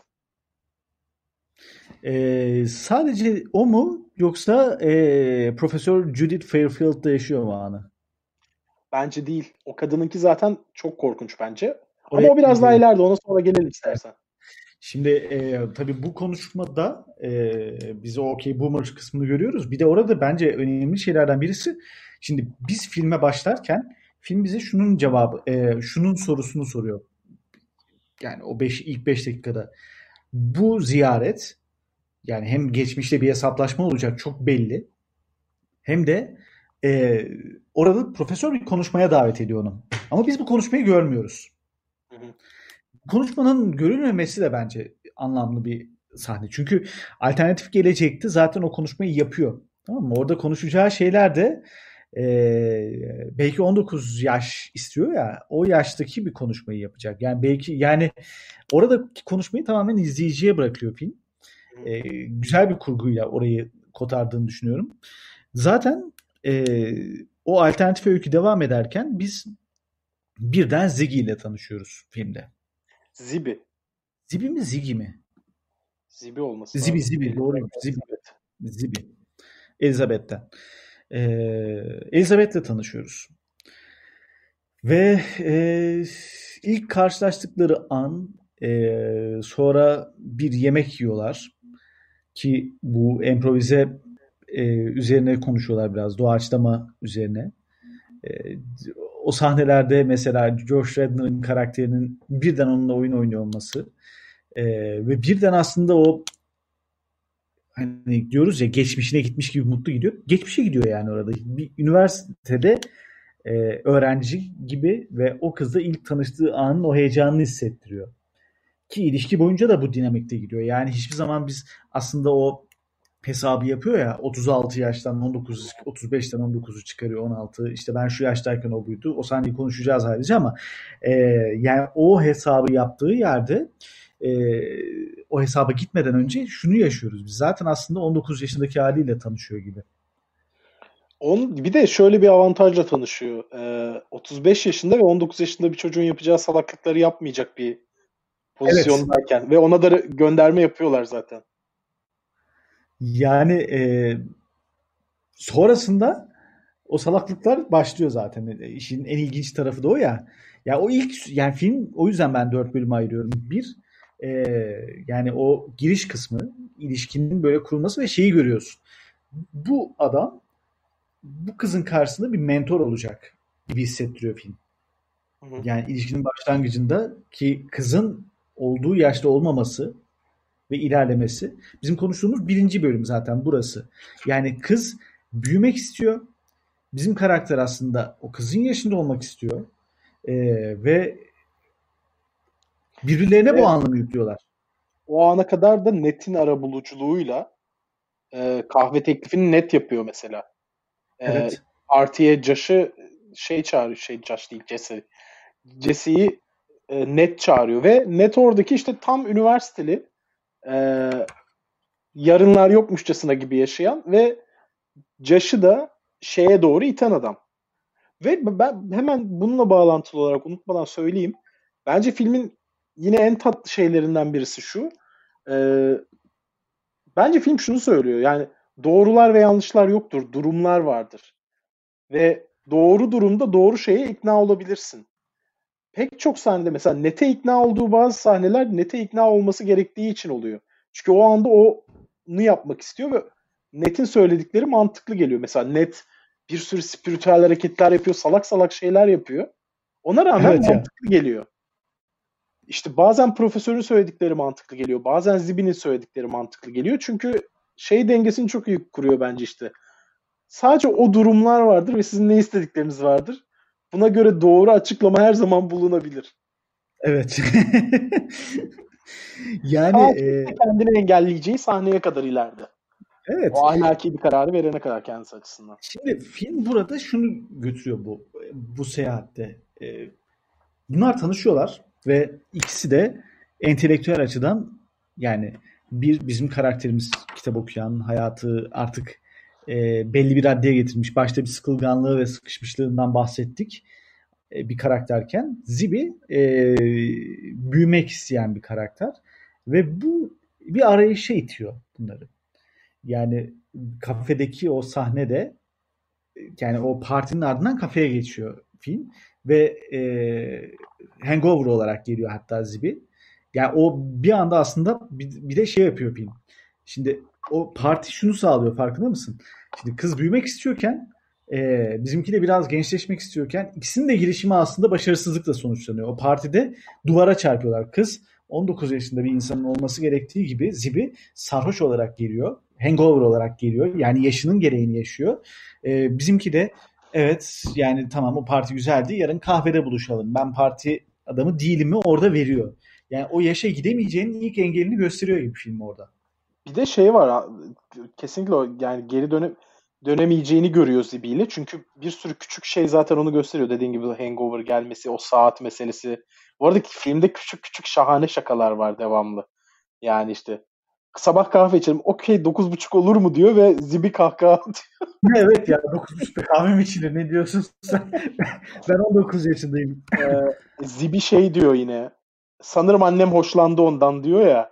Speaker 3: Ee, sadece o mu, yoksa ee, Profesör Judith Fairfield da yaşıyor mu anı?
Speaker 4: Bence değil. O kadınınki zaten çok korkunç bence. Ama
Speaker 3: Oraya
Speaker 4: o biraz daha
Speaker 3: gelelim.
Speaker 4: ileride. Ona sonra gelelim istersen.
Speaker 3: Şimdi e, tabii bu konuşmada e, biz o okey boomer kısmını görüyoruz. Bir de orada bence önemli şeylerden birisi, şimdi biz filme başlarken film bize şunun cevabı, e, şunun sorusunu soruyor. Yani o beş, ilk beş dakikada bu ziyaret, yani hem geçmişte bir hesaplaşma olacak, çok belli. Hem de e, orada profesör bir konuşmaya davet ediyor onu. Ama biz bu konuşmayı görmüyoruz.
Speaker 4: Hı hı.
Speaker 3: Konuşmanın görülmemesi de bence anlamlı bir sahne. Çünkü alternatif gelecekte zaten o konuşmayı yapıyor. Tamam mı? Orada konuşacağı şeyler de e, belki on dokuz yaş istiyor ya, o yaştaki bir konuşmayı yapacak. Yani belki, yani oradaki konuşmayı tamamen izleyiciye bırakıyor film. E, güzel bir kurguyla orayı kotardığını düşünüyorum. Zaten e, o alternatif öykü devam ederken biz birden Ziggy ile tanışıyoruz filmde.
Speaker 4: Zibby.
Speaker 3: Zibby mi, Ziggy mi?
Speaker 4: Zibby olması
Speaker 3: Zibby,
Speaker 4: lazım.
Speaker 3: Zibby. Doğruymuş. Zibby.
Speaker 4: Evet.
Speaker 3: Zibby. Elizabeth'ten. Ee, Elizabeth'le tanışıyoruz. Ve e, ilk karşılaştıkları an e, sonra bir yemek yiyorlar. Ki bu improvize e, üzerine konuşuyorlar biraz. Doğaçlama üzerine. E, o sahnelerde mesela Josh Radnor'ın karakterinin birden onunla oyun oynuyor olması e, ve birden aslında o, hani diyoruz ya, geçmişine gitmiş gibi mutlu gidiyor. Geçmişe gidiyor yani orada. Bir üniversitede e, öğrenci gibi ve o kızla ilk tanıştığı anın o heyecanını hissettiriyor. Ki ilişki boyunca da bu dinamikte gidiyor. Yani hiçbir zaman biz aslında o hesabı yapıyor ya, otuz altı yaştan on dokuz, otuz beşten on dokuzu çıkarıyor, on altı. İşte ben şu yaştayken o buydu. O sahneyi konuşacağız ayrıca ama e, yani o hesabı yaptığı yerde e, o hesaba gitmeden önce şunu yaşıyoruz biz. Zaten aslında on dokuz yaşındaki haliyle tanışıyor gibi.
Speaker 4: On, bir de şöyle bir avantajla tanışıyor. Ee, otuz beş yaşında ve on dokuz yaşında bir çocuğun yapacağı salaklıkları yapmayacak bir pozisyondayken. Evet. Ve ona da gönderme yapıyorlar zaten.
Speaker 3: Yani e, sonrasında o salaklıklar başlıyor zaten. İşin en ilginç tarafı da o ya. Ya o ilk, yani film, o yüzden ben dört bölüme ayırıyorum. Bir, e, yani o giriş kısmı, ilişkinin böyle kurulması ve şeyi görüyorsun. Bu adam bu kızın karşısında bir mentor olacak gibi hissettiriyor film. Hı hı. Yani ilişkinin başlangıcında ki kızın olduğu yaşta olmaması ve ilerlemesi. Bizim konuştuğumuz birinci bölüm zaten burası. Yani kız büyümek istiyor. Bizim karakter aslında o kızın yaşında olmak istiyor. Ee, ve birbirlerine evet. bu anlamı yüklüyorlar.
Speaker 4: O ana kadar da Net'in arabuluculuğuyla e, kahve teklifini Net yapıyor mesela. E, evet. Artıya Josh'ı şey çağırıyor. Şey Josh değil, Jesse. Jesse'yi e, Net çağırıyor ve Net oradaki işte tam üniversiteli e, yarınlar yokmuşçasına gibi yaşayan ve Josh'ı da şeye doğru iten adam. Ve ben hemen bununla bağlantılı olarak unutmadan söyleyeyim. Bence filmin yine en tatlı şeylerinden birisi şu. Ee, bence film şunu söylüyor. Yani doğrular ve yanlışlar yoktur. Durumlar vardır. Ve doğru durumda doğru şeye ikna olabilirsin. Pek çok sahnede mesela Net'e ikna olduğu bazı sahneler Net'e ikna olması gerektiği için oluyor. Çünkü o anda onu yapmak istiyor ve Net'in söyledikleri mantıklı geliyor. Mesela Net bir sürü spiritüel hareketler yapıyor, salak salak şeyler yapıyor. Ona rağmen evet mantıklı ya. geliyor. İşte bazen profesörün söyledikleri mantıklı geliyor. Bazen Zibby'nin söyledikleri mantıklı geliyor. Çünkü şey dengesini çok iyi kuruyor bence işte. Sadece o durumlar vardır ve sizin ne istedikleriniz vardır. Buna göre doğru açıklama her zaman bulunabilir.
Speaker 3: Evet. Yani
Speaker 4: e... kendini engelleyeceği sahneye kadar ileride.
Speaker 3: Evet.
Speaker 4: O ahlaki bir kararı verene kadar kendisi açısından.
Speaker 3: Şimdi film burada şunu götürüyor bu bu seyahatte. Ee, bunlar tanışıyorlar ve ikisi de entelektüel açıdan, yani bir bizim karakterimiz kitap okuyan, hayatı artık e, belli bir raddeye getirmiş. Başta bir sıkılganlığı ve sıkışmışlığından bahsettik e, bir karakterken. Zibi e, büyümek isteyen bir karakter ve bu bir arayışa itiyor bunları. Yani kafedeki o sahnede, yani o partinin ardından kafeye geçiyor film ve e, hangover olarak geliyor hatta Zibi. Yani o bir anda aslında bir, bir de şey yapıyor film. Şimdi o parti şunu sağlıyor, farkında mısın? Şimdi kız büyümek istiyorken, e, bizimki de biraz gençleşmek istiyorken, ikisinin de girişimi aslında başarısızlıkla sonuçlanıyor. O partide duvara çarpıyorlar. Kız on dokuz yaşında bir insanın olması gerektiği gibi Zibi sarhoş olarak geliyor. Hangover olarak geliyor. Yani yaşının gereğini yaşıyor. E, bizimki de evet, yani tamam, o parti güzeldi, yarın kahvede buluşalım, ben parti adamı değilim mi orada veriyor. Yani o yaşa gidemeyeceğinin ilk engelini gösteriyor gibi film orada.
Speaker 4: Bir de şey var, kesinlikle o, yani geri dönüp dönemeyeceğini görüyor Zibi'yle. Çünkü bir sürü küçük şey zaten onu gösteriyor. Dediğin gibi hangover gelmesi, o saat meselesi. Bu arada filmde küçük küçük şahane şakalar var devamlı. Yani işte sabah kahve içelim, okey dokuz buçuk olur mu diyor ve Zibi kahkaha atıyor.
Speaker 3: Evet ya, dokuz buçukta kahve mi içilir, ne diyorsun sen? Ben on dokuz yaşındayım.
Speaker 4: Ee, Zibi şey diyor yine, sanırım annem hoşlandı ondan diyor ya.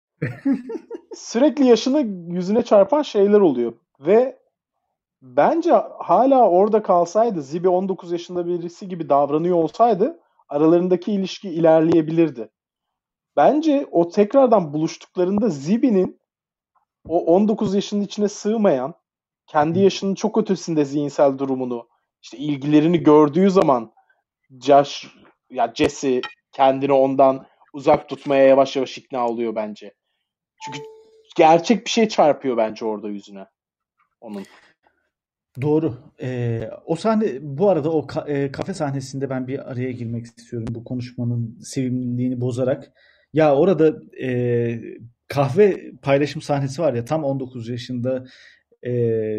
Speaker 4: Sürekli yaşını yüzüne çarpan şeyler oluyor ve bence hala orada kalsaydı, Zibi on dokuz yaşında birisi gibi davranıyor olsaydı aralarındaki ilişki ilerleyebilirdi. Bence o tekrardan buluştuklarında Zibi'nin o on dokuz yaşının içine sığmayan, kendi yaşının çok ötesinde zihinsel durumunu, işte ilgilerini gördüğü zaman Josh, ya Jesse kendini ondan uzak tutmaya yavaş yavaş ikna oluyor bence. Çünkü gerçek bir şey çarpıyor bence orada yüzüne onun.
Speaker 3: Doğru. Ee, o sahne, bu arada o ka- e, kafe sahnesinde ben bir araya girmek istiyorum bu konuşmanın sevimliliğini bozarak. Ya orada e, kahve paylaşım sahnesi var ya, tam on dokuz yaşında e,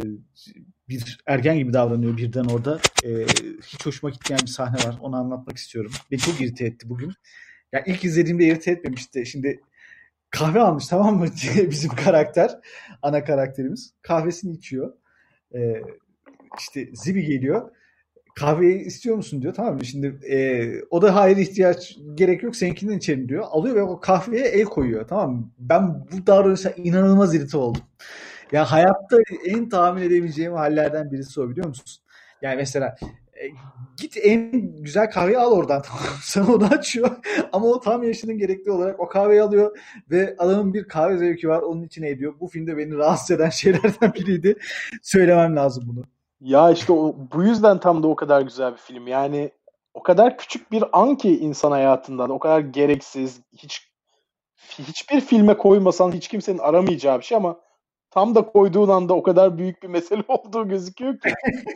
Speaker 3: bir ergen gibi davranıyor birden orada. E, hiç hoşuma gitmeyen bir sahne var. Onu anlatmak istiyorum. Beni çok irite etti bugün. Ya ilk izlediğimde irite etmemişti. Şimdi kahve almış, tamam mı, bizim karakter, ana karakterimiz. Kahvesini içiyor. Ee, işte Zibi geliyor. Kahveyi istiyor musun diyor. Tamam mı? Şimdi e, o da hayır, ihtiyaç gerek yok, seninkinden içelim diyor. Alıyor ve o kahveye el koyuyor. Tamam mı? Ben bu davranışa inanılmaz irite oldum. Ya hayatta en tahmin edemeyeceğim hallerden birisi o, biliyor musun? Yani mesela e, git en güzel kahveyi al oradan. Sana onu açıyor. Ama o tam yaşının gerekli olarak o kahveyi alıyor ve adamın bir kahve zevki var, onun içine ediyor. Bu filmde beni rahatsız eden şeylerden biriydi. Söylemem lazım bunu.
Speaker 4: Ya işte o, bu yüzden tam da o kadar güzel bir film. Yani o kadar küçük bir an ki insan hayatından, o kadar gereksiz, hiç hiçbir filme koymasan hiç kimsenin aramayacağı bir şey ama tam da koyduğun anda o kadar büyük bir mesele olduğu gözüküyor ki.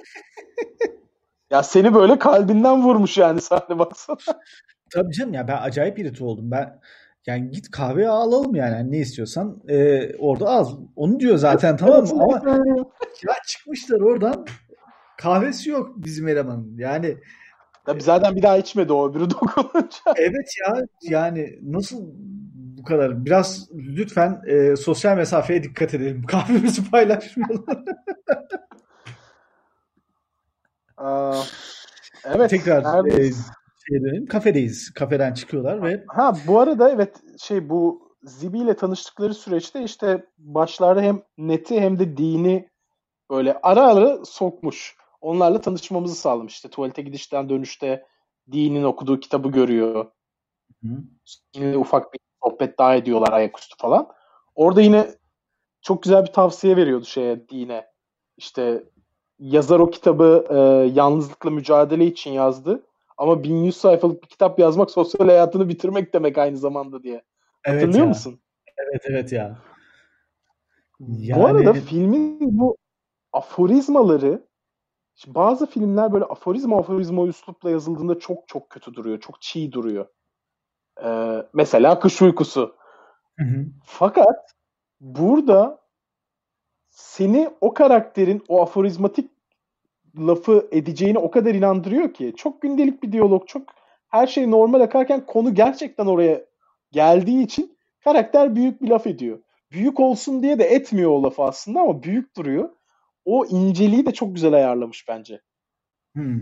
Speaker 4: Ya seni böyle kalbinden vurmuş yani sahne, baksana.
Speaker 3: Tabii canım ya, ben acayip irite oldum. Ben yani git kahve alalım yani, yani ne istiyorsan e, orada al. Onu diyor zaten, tamam mı? Ama ya çıkmışlar oradan, kahvesi yok bizim elemanın. Yani
Speaker 4: Tabii zaten bir daha içmedi o öbürü dokununca.
Speaker 3: evet ya, yani nasıl bu kadar? Biraz lütfen e, sosyal mesafeye dikkat edelim. Kahvemizi paylaşmayalım.
Speaker 4: Aa, evet.
Speaker 3: Tekrar e, şeye dönelim. Kafedeyiz. Kafeden çıkıyorlar ve
Speaker 4: Ha bu arada evet, şey, bu Zibi ile tanıştıkları süreçte işte başlarda hem neti hem de dini böyle ara ara sokmuş. Onlarla tanışmamızı sağlamış. İşte tuvalete gidişten dönüşte dinin okuduğu kitabı görüyor.
Speaker 3: Hı.
Speaker 4: Yine ufak bir sohbet daha ediyorlar ayaküstü falan. Orada yine çok güzel bir tavsiye veriyordu şeye, dine. İşte yazar o kitabı e, yalnızlıkla mücadele için yazdı. Ama bin yüz sayfalık bir kitap yazmak sosyal hayatını bitirmek demek aynı zamanda diye.
Speaker 3: Evet
Speaker 4: Hatırlıyor
Speaker 3: ya.
Speaker 4: musun?
Speaker 3: Evet evet ya.
Speaker 4: Yani... Bu arada filmin bu aforizmaları, bazı filmler böyle aforizma aforizma üslupla yazıldığında çok çok kötü duruyor. Çok çiğ duruyor. Ee, mesela Kış Uykusu.
Speaker 3: Hı hı.
Speaker 4: Fakat burada seni o karakterin o aforizmatik lafı edeceğini o kadar inandırıyor ki. Çok gündelik bir diyalog. Çok her şey normal akarken konu gerçekten oraya geldiği için karakter büyük bir laf ediyor. Büyük olsun diye de etmiyor o lafı aslında ama büyük duruyor. O inceliği de çok güzel ayarlamış bence.
Speaker 3: Hmm.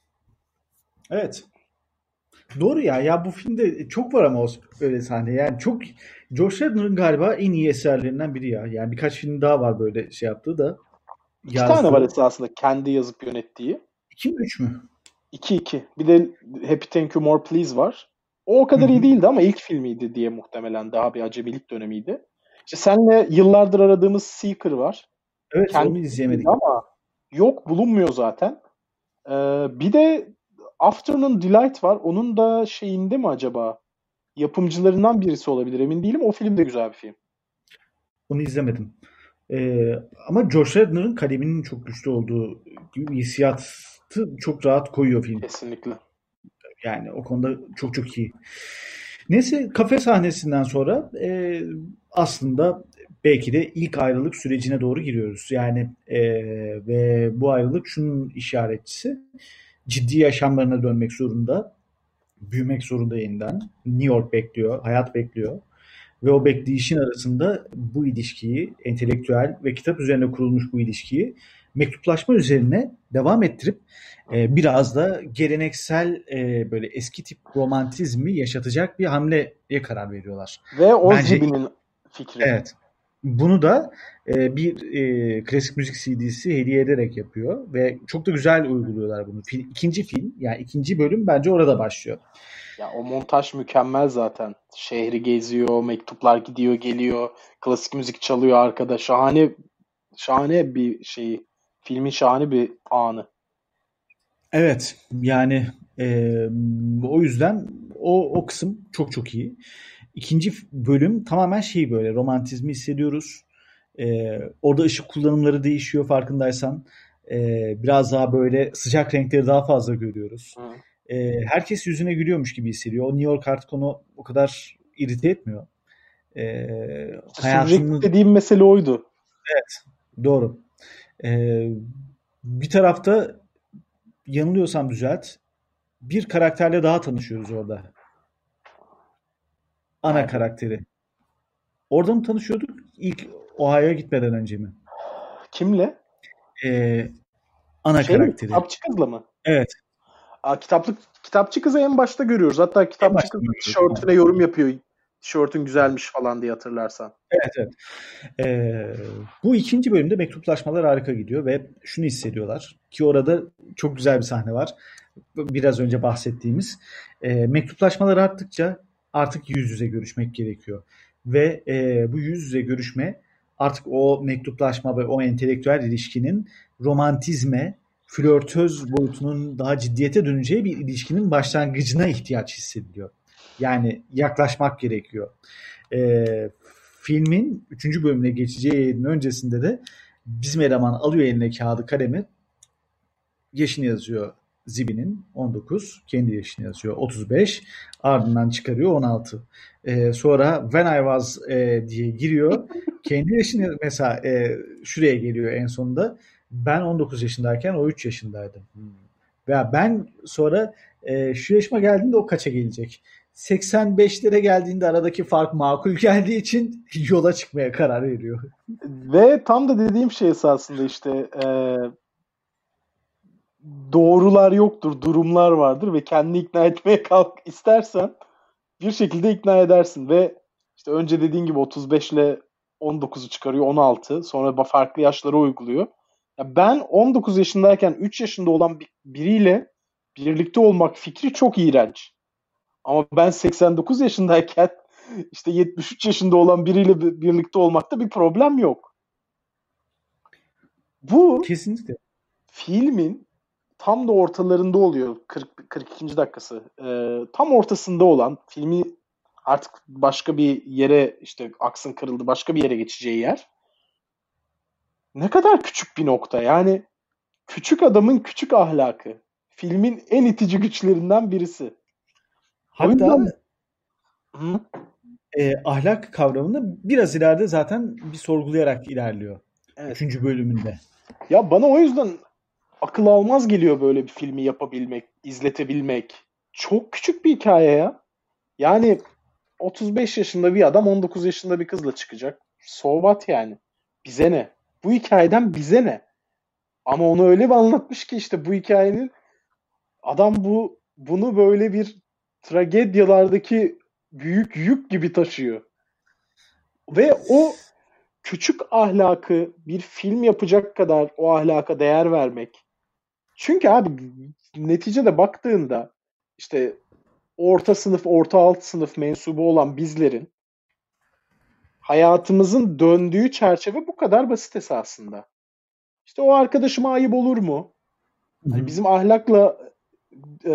Speaker 3: Evet. Doğru ya. Ya bu filmde çok var ama o öyle sahne. Yani çok Josh Radnor'ın galiba en iyi eserlerinden biri ya. Yani birkaç film daha var böyle şey yaptığı da.
Speaker 4: İki tane var
Speaker 3: Yazdığı.
Speaker 4: esasında kendi yazıp yönettiği.
Speaker 3: İki mi üç mü?
Speaker 4: iki iki. Bir de Happy Thank You More Please var. O o kadar
Speaker 3: Hı hı.
Speaker 4: iyi değildi ama ilk filmiydi diye muhtemelen daha bir acemilik dönemiydi. İşte senle yıllardır aradığımız Seeker var.
Speaker 3: Evet,
Speaker 4: Kendi
Speaker 3: onu izleyemedik.
Speaker 4: ama yok, bulunmuyor zaten. Ee, bir de Afternoon Delight var. Onun da şeyinde mi acaba? Yapımcılarından birisi olabilir, emin değilim. O film de güzel bir film.
Speaker 3: Onu izlemedim. Ee, ama Josh Radnor'ın kaleminin çok güçlü olduğu gibi hissiyatı çok rahat koyuyor film.
Speaker 4: Kesinlikle.
Speaker 3: Yani o konuda çok çok iyi. Neyse, kafe sahnesinden sonra e, aslında belki de ilk ayrılık sürecine doğru giriyoruz. Yani e, ve bu ayrılık şunun işaretçisi: ciddi yaşamlarına dönmek zorunda, büyümek zorunda yeniden. New York bekliyor, hayat bekliyor. Ve o bekleyişin arasında bu ilişkiyi, entelektüel ve kitap üzerine kurulmuş bu ilişkiyi mektuplaşma üzerine devam ettirip e, biraz da geleneksel e, böyle eski tip romantizmi yaşatacak bir hamleye karar veriyorlar.
Speaker 4: Ve o
Speaker 3: Bence-
Speaker 4: Zibi'nin fikri.
Speaker 3: Evet. Bunu da e, bir e, klasik müzik C D'si hediye ederek yapıyor ve çok da güzel uyguluyorlar bunu. Fil, ikinci film, yani ikinci bölüm bence orada başlıyor.
Speaker 4: Ya o montaj mükemmel zaten. Şehri geziyor, mektuplar gidiyor, geliyor, klasik müzik çalıyor arkada. Şahane şahane bir şey. Filmin şahane bir anı.
Speaker 3: Evet, yani e, o yüzden o o kısım çok çok iyi. İkinci f- bölüm tamamen şey, böyle romantizmi hissediyoruz. E, orada ışık kullanımları değişiyor farkındaysan. E, biraz daha böyle sıcak renkleri daha fazla görüyoruz.
Speaker 4: Hı.
Speaker 3: E, herkes yüzüne gülüyormuş gibi hissediyor. O New York artık onu o kadar irite etmiyor. E,
Speaker 4: İşte
Speaker 3: hayatını
Speaker 4: subjektif dediğim mesele oydu.
Speaker 3: doğru. E, bir tarafta, yanılıyorsam düzelt, bir karakterle daha tanışıyoruz orada. Ana
Speaker 4: Nerede?
Speaker 3: karakteri. Orada mı tanışıyorduk? İlk Ohio'ya gitmeden önce mi?
Speaker 4: Kimle?
Speaker 3: Ee, ana
Speaker 4: Şey mi?
Speaker 3: karakteri.
Speaker 4: Kitapçı kızla mı?
Speaker 3: Evet.
Speaker 4: Aa, kitaplık kitapçı kızı en başta görüyoruz. Hatta kitapçı
Speaker 3: başta
Speaker 4: kız
Speaker 3: görüyoruz,
Speaker 4: tişörtüne yorum yapıyor. Tişörtün güzelmiş falan diye hatırlarsan.
Speaker 3: Evet, evet. Ee, bu ikinci bölümde mektuplaşmalar harika gidiyor ve şunu hissediyorlar ki orada çok güzel bir sahne var. Biraz önce bahsettiğimiz. E, mektuplaşmalar arttıkça artık yüz yüze görüşmek gerekiyor. Ve e, bu yüz yüze görüşme artık o mektuplaşma ve o entelektüel ilişkinin romantizme, flörtöz boyutunun daha ciddiyete döneceği bir ilişkinin başlangıcına ihtiyaç hissediliyor. Yani yaklaşmak gerekiyor. E, filmin üçüncü bölümüne geçeceği yerin öncesinde de bizim eleman alıyor eline kağıdı, kalemi, yaşını yazıyor Zibi'nin, on dokuz, kendi yaşını yazıyor otuz beş, ardından çıkarıyor on altı. Ee, sonra When I Was e, diye giriyor. Kendi yaşını mesela e, şuraya geliyor en sonunda. Ben on dokuz yaşındayken o üç yaşındaydı. Hmm. Veya ben sonra e, şu yaşıma geldiğinde o kaça gelecek? seksen beşlere geldiğinde aradaki fark makul geldiği için yola çıkmaya karar veriyor.
Speaker 4: Ve tam da dediğim şey esasında işte e, doğrular yoktur, durumlar vardır ve kendini ikna etmeye kalk istersen bir şekilde ikna edersin ve işte önce dediğin gibi otuz beş ile on dokuzu çıkarıyor, on altı, sonra farklı yaşlara uyguluyor. Ya ben on dokuz yaşındayken üç yaşında olan biriyle birlikte olmak fikri çok iğrenç. Ama ben seksen dokuz yaşındayken işte yetmiş üç yaşında olan biriyle birlikte olmakta bir problem yok. Bu
Speaker 3: Kesinlikle.
Speaker 4: filmin tam da ortalarında oluyor, kırk kırk ikinci dakikası. Ee, tam ortasında olan, filmi artık başka bir yere, işte aksın kırıldı, başka bir yere geçeceği yer. Ne kadar küçük bir nokta. Yani küçük adamın küçük ahlakı. Filmin en itici güçlerinden birisi.
Speaker 3: Hatta
Speaker 4: yüzden... Hı?
Speaker 3: E, ahlak kavramını biraz ileride zaten bir sorgulayarak ilerliyor.
Speaker 4: Evet.
Speaker 3: Üçüncü bölümünde.
Speaker 4: Ya bana o yüzden akıl almaz geliyor böyle bir filmi yapabilmek, izletebilmek. çok küçük bir hikaye ya. Yani otuz beş yaşında bir adam on dokuz yaşında bir kızla çıkacak. So what yani? Bize ne? Bu hikayeden bize ne? Ama onu öyle bir anlatmış ki işte bu hikayenin adam bu bunu böyle bir tragedyalardaki büyük yük gibi taşıyor. Ve o küçük ahlakı bir film yapacak kadar o ahlaka değer vermek. Çünkü abi neticede baktığında işte orta sınıf, orta alt sınıf mensubu olan bizlerin hayatımızın döndüğü çerçeve bu kadar basit esasında. İşte o arkadaşıma ayıp olur mu? Hani bizim ahlakla e,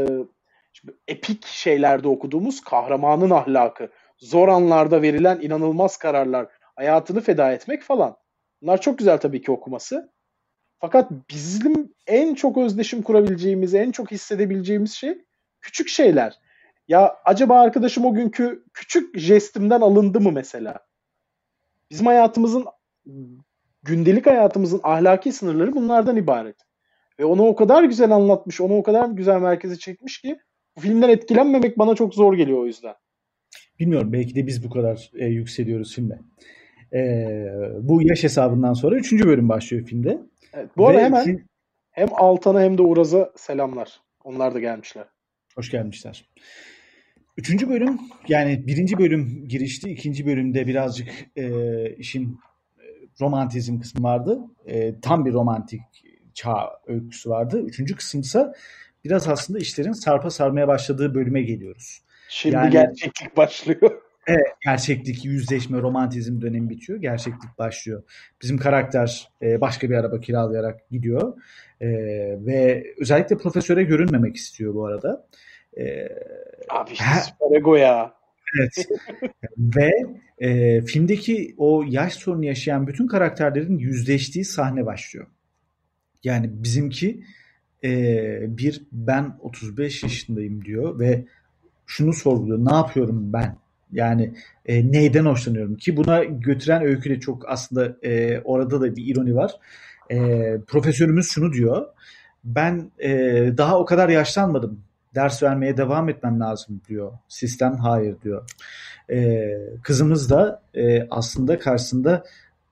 Speaker 4: epik şeylerde okuduğumuz kahramanın ahlakı, zor anlarda verilen inanılmaz kararlar, hayatını feda etmek falan. Bunlar çok güzel tabii ki okuması. Fakat bizim en çok özdeşim kurabileceğimiz, en çok hissedebileceğimiz şey küçük şeyler. Ya acaba arkadaşım o günkü küçük jestimden alındı mı mesela? Bizim hayatımızın, gündelik hayatımızın ahlaki sınırları bunlardan ibaret. Ve onu o kadar güzel anlatmış, onu o kadar güzel merkeze çekmiş ki bu filmden etkilenmemek bana çok zor geliyor o yüzden.
Speaker 3: Bilmiyorum, belki de biz bu kadar e, yükseliyoruz filme. E, bu yaş hesabından sonra üçüncü bölüm başlıyor filmde.
Speaker 4: Evet, bu arada
Speaker 3: Ve
Speaker 4: hemen
Speaker 3: film...
Speaker 4: hem Altan'a hem de Uraz'a selamlar. Onlar da gelmişler.
Speaker 3: Hoş gelmişler. Üçüncü bölüm, yani birinci bölüm girişti. İkinci bölümde birazcık e, işin romantizm kısmı vardı. E, tam bir romantik çağ öyküsü vardı. Üçüncü kısımsa biraz aslında işlerin sarpa sarmaya başladığı bölüme geliyoruz.
Speaker 4: Şimdi
Speaker 3: yani,
Speaker 4: gerçeklik başlıyor.
Speaker 3: Evet, gerçeklik, yüzleşme, romantizm dönemi bitiyor. Gerçeklik başlıyor. Bizim karakter e, başka bir araba kiralayarak gidiyor. E, ve özellikle profesöre görünmemek istiyor bu arada. E,
Speaker 4: Abi işte süper ego ya.
Speaker 3: Evet. Ve e, filmdeki o yaş sorunu yaşayan bütün karakterlerin yüzleştiği sahne başlıyor. Yani bizimki e, bir ben otuz beş yaşındayım diyor ve şunu sorguluyor. Ne yapıyorum ben? Yani e, neyden hoşlanıyorum? Ki buna götüren öykü de çok aslında e, orada da bir ironi var. E, profesörümüz şunu diyor. Ben e, daha o kadar yaşlanmadım. Ders vermeye devam etmem lazım diyor. Sistem hayır diyor. E, kızımız da e, aslında karşısında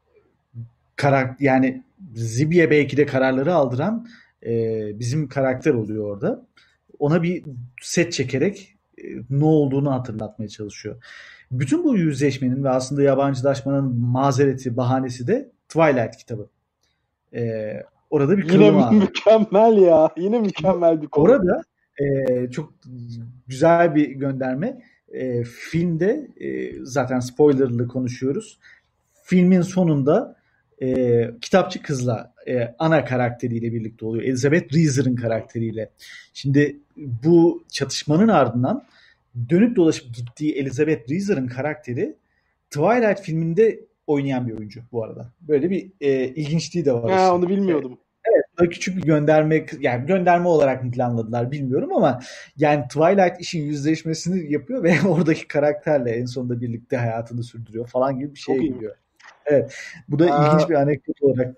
Speaker 3: karakter, yani Zibi'ye belki de kararları aldıran e, bizim karakter oluyor orada. Ona bir set çekerek e, ne olduğunu hatırlatmaya çalışıyor. Bütün bu yüzleşmenin ve aslında yabancılaşmanın mazereti, bahanesi de Twilight kitabı. E, orada bir
Speaker 4: Yine
Speaker 3: kırılma.
Speaker 4: mükemmel ya. Yine mükemmel bir konu.
Speaker 3: Orada e, çok güzel bir gönderme. E, filmde e, zaten spoilerlı konuşuyoruz. Filmin sonunda e, kitapçı kızla e, ana karakteriyle birlikte oluyor. Elizabeth Reeser'ın karakteriyle. Şimdi bu çatışmanın ardından dönüp dolaşıp gittiği Elizabeth Reeser'ın karakteri Twilight filminde oynayan bir oyuncu bu arada. Böyle bir e, ilginçliği de var.
Speaker 4: Ha, işte. Onu bilmiyordum.
Speaker 3: Evet, da küçük bir gönderme, yani gönderme olarak mı planladılar bilmiyorum ama yani Twilight işin yüzleşmesini yapıyor ve oradaki karakterle en sonunda birlikte hayatını sürdürüyor falan gibi bir şeye gidiyor. Evet. Bu da Aa, ilginç bir anekdot olarak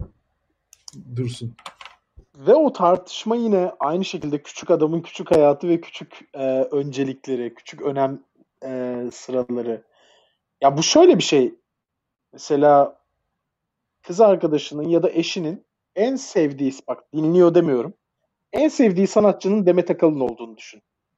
Speaker 3: dursun.
Speaker 4: Ve o tartışma yine aynı şekilde küçük adamın küçük hayatı ve küçük e, öncelikleri, küçük önem e, sıraları. Ya bu şöyle bir şey. Mesela kız arkadaşının ya da eşinin en sevdiği, bak dinliyor demiyorum, en sevdiği sanatçının Demet Akalın olduğunu düşün.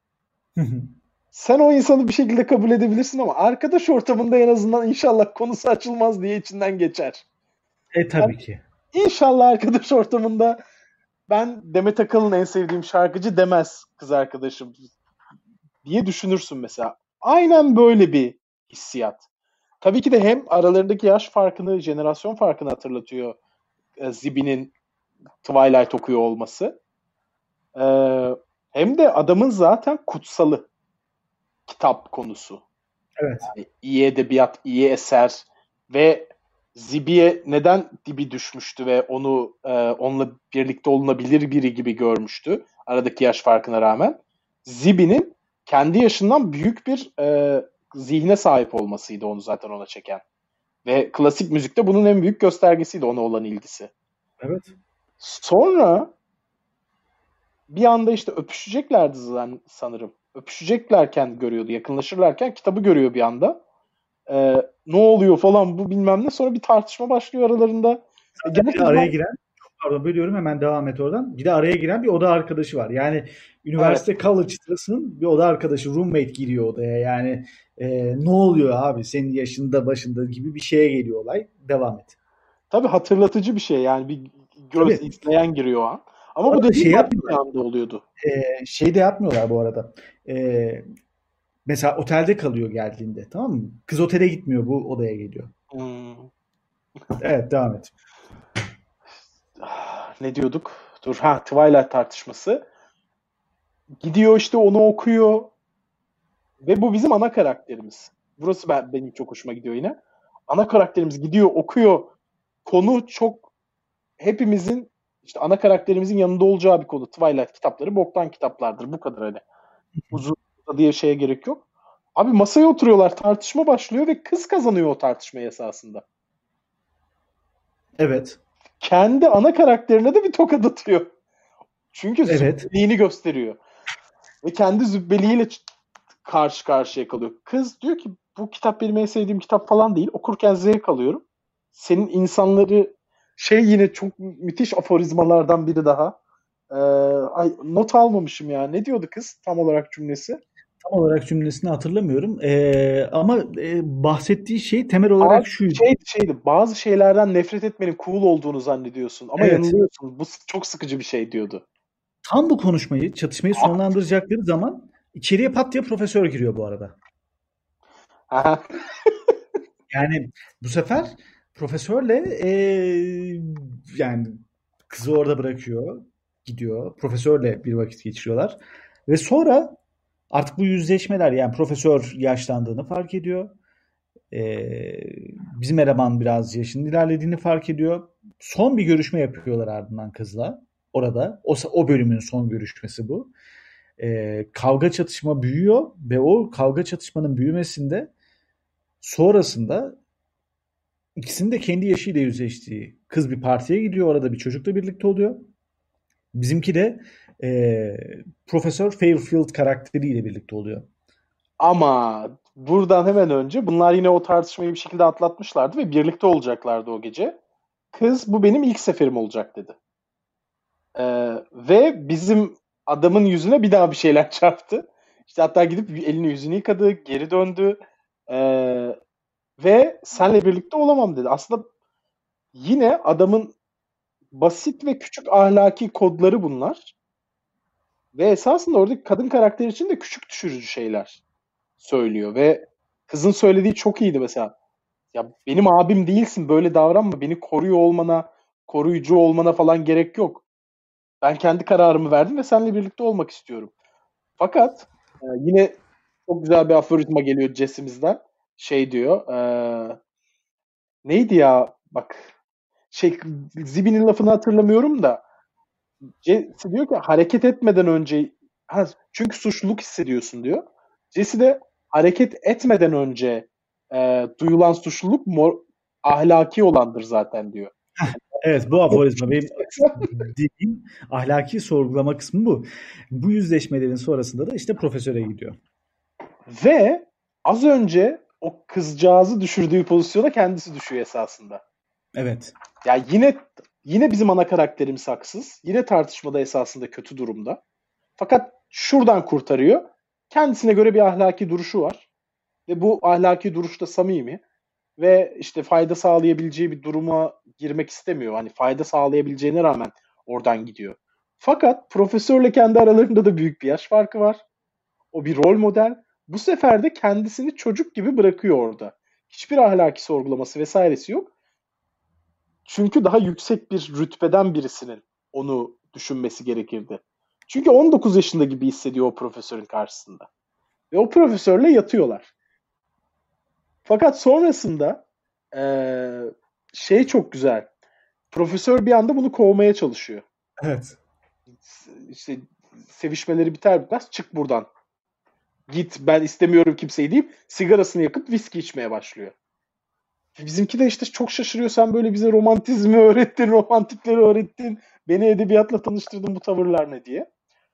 Speaker 4: Sen o insanı bir şekilde kabul edebilirsin ama arkadaş ortamında en azından inşallah konusu açılmaz diye içinden geçer.
Speaker 3: E tabii yani, ki.
Speaker 4: İnşallah arkadaş ortamında ben Demet Akalın en sevdiğim şarkıcı demez kız arkadaşım diye düşünürsün mesela. Aynen böyle bir hissiyat. Tabii ki de hem aralarındaki yaş farkını, jenerasyon farkını hatırlatıyor e, Zibi'nin Twilight okuyor olması. E, hem de adamın zaten kutsalı kitap konusu.
Speaker 3: Evet.
Speaker 4: Yani iyi edebiyat, iyi eser ve Zibi'ye neden dibi düşmüştü ve onu e, onunla birlikte olunabilir biri gibi görmüştü aradaki yaş farkına rağmen. Zibi'nin kendi yaşından büyük bir e, zihne sahip olmasıydı onu zaten ona çeken. Ve klasik müzikte bunun en büyük göstergesiydi ona olan ilgisi.
Speaker 3: Evet.
Speaker 4: Sonra bir anda işte öpüşeceklerdi zan- sanırım. Öpüşeceklerken görüyordu. Yakınlaşırlarken kitabı görüyor bir anda. Ee, ne oluyor falan bu bilmem ne. Sonra bir tartışma başlıyor aralarında. E,
Speaker 3: Bir de
Speaker 4: Gerçekten
Speaker 3: araya giren, çok pardon bölüyorum, hemen devam et oradan. Bir de araya giren bir oda arkadaşı var. Yani
Speaker 4: evet.
Speaker 3: üniversite college sırasının bir oda arkadaşı, roommate giriyor odaya. Yani e, ne oluyor abi senin yaşında başında gibi bir şeye geliyor olay. Devam et.
Speaker 4: Tabii hatırlatıcı bir şey yani bir göz
Speaker 3: Tabii.
Speaker 4: izleyen giriyor o an. Ama
Speaker 3: Bu
Speaker 4: bu
Speaker 3: arada
Speaker 4: dediğim
Speaker 3: şey
Speaker 4: başka
Speaker 3: yapmıyorlar.
Speaker 4: bir anda oluyordu.
Speaker 3: E, şey de yapmıyorlar bu arada. E, mesela otelde kalıyor geldiğinde, tamam mı? Kız otele gitmiyor, bu odaya geliyor.
Speaker 4: Hmm.
Speaker 3: Evet, devam et.
Speaker 4: Ah, Ne diyorduk? Dur ha Twilight tartışması. Gidiyor işte onu okuyor ve bu bizim ana karakterimiz. Burası ben, benim çok hoşuma gidiyor yine. Ana karakterimiz gidiyor okuyor. Konu çok hepimizin işte ana karakterimizin yanında olacağı bir konu. Twilight kitapları boktan kitaplardır. Bu kadar hani. Uzun diye şeye gerek yok. Abi masaya oturuyorlar, tartışma başlıyor ve kız kazanıyor o tartışmayı esasında.
Speaker 3: Evet.
Speaker 4: Kendi ana karakterine de bir tokat atıyor. Çünkü
Speaker 3: Evet.
Speaker 4: zübbeliğini gösteriyor. Ve kendi zübbeliğiyle ç- karşı karşıya kalıyor. Kız diyor ki bu kitap benim en sevdiğim kitap falan değil. Okurken zevk alıyorum. Senin insanları şey yine çok müthiş aforizmalardan biri daha. Ee, ay, not almamışım ya. Ne diyordu kız tam olarak cümlesi?
Speaker 3: Tam olarak cümlesini hatırlamıyorum. Ee, ama e, bahsettiği şey temel
Speaker 4: Bazı
Speaker 3: olarak şuydu.
Speaker 4: şey şeydi. Bazı şeylerden nefret etmenin cool olduğunu zannediyorsun ama
Speaker 3: Evet.
Speaker 4: yanılıyorsun. Bu s- çok sıkıcı bir şey diyordu.
Speaker 3: Tam bu konuşmayı, çatışmayı
Speaker 4: Ah.
Speaker 3: sonlandıracakları zaman içeriye pat diye profesör giriyor bu arada.
Speaker 4: Aha.
Speaker 3: Yani bu sefer profesörle e, yani kızı orada bırakıyor, gidiyor. Profesörle bir vakit geçiriyorlar. Ve sonra artık bu yüzleşmeler, yani profesör yaşlandığını fark ediyor. Ee, bizim eleman biraz yaşının ilerlediğini fark ediyor. Son bir görüşme yapıyorlar ardından kızla. Orada. O, o bölümün son görüşmesi bu. Ee, kavga çatışma büyüyor ve o kavga çatışmanın büyümesinde sonrasında ikisinin de kendi yaşıyla yüzleştiği kız bir partiye gidiyor. Orada bir çocukla birlikte oluyor. Bizimki de e, Profesör Fairfield karakteriyle birlikte oluyor.
Speaker 4: Ama buradan hemen önce bunlar yine o tartışmayı bir şekilde atlatmışlardı ve birlikte olacaklardı o gece. Kız bu benim ilk seferim olacak dedi. Ee, ve bizim adamın yüzüne bir daha bir şeyler çarptı. İşte hatta gidip elini yüzünü yıkadı, geri döndü. Ee, ve senle birlikte olamam dedi. Aslında yine adamın basit ve küçük ahlaki kodları bunlar. Ve esasında oradaki kadın karakter için de küçük düşürücü şeyler söylüyor. Ve kızın söylediği çok iyiydi mesela. Ya benim abim değilsin, böyle davranma. Beni koruyor olmana, koruyucu olmana falan gerek yok. Ben kendi kararımı verdim ve seninle birlikte olmak istiyorum. Fakat e, yine çok güzel bir aforizma geliyor Jesse'mizden. Şey diyor. E, neydi ya? Bak şey Zibin'in lafını hatırlamıyorum da Jesse diyor ki hareket etmeden önce ha, çünkü suçluluk hissediyorsun diyor. Jesse de hareket etmeden önce e, duyulan suçluluk mor, ahlaki olandır zaten diyor.
Speaker 3: Evet, bu aforizma benim dediğim ahlaki sorgulama kısmı bu. Bu yüzleşmelerin sonrasında da işte profesöre gidiyor.
Speaker 4: Ve az önce o kızcağızı düşürdüğü pozisyona kendisi düşüyor esasında.
Speaker 3: Evet.
Speaker 4: Ya yani yine yine bizim ana karakterimiz haksız. Yine tartışmada esasında kötü durumda. Fakat şuradan kurtarıyor. Kendisine göre bir ahlaki duruşu var. Ve bu ahlaki duruşta samimi. Ve işte fayda sağlayabileceği bir duruma girmek istemiyor. Hani fayda sağlayabileceğine rağmen oradan gidiyor. Fakat profesörle kendi aralarında da büyük bir yaş farkı var. O bir rol model. Bu sefer de kendisini çocuk gibi bırakıyor orada. Hiçbir ahlaki sorgulaması vesairesi yok. Çünkü daha yüksek bir rütbeden birisinin onu düşünmesi gerekirdi. Çünkü on dokuz yaşında gibi hissediyor o profesörün karşısında. Ve o profesörle yatıyorlar. Fakat sonrasında ee, şey çok güzel. Profesör bir anda bunu kovmaya çalışıyor.
Speaker 3: Evet.
Speaker 4: İşte sevişmeleri biter bitmez çık buradan. Git ben istemiyorum kimseyi deyip sigarasını yakıp viski içmeye başlıyor. Bizimki de işte çok şaşırıyor. Sen böyle bize romantizmi öğrettin, romantikleri öğrettin. Beni edebiyatla tanıştırdın, bu tavırlar ne diye.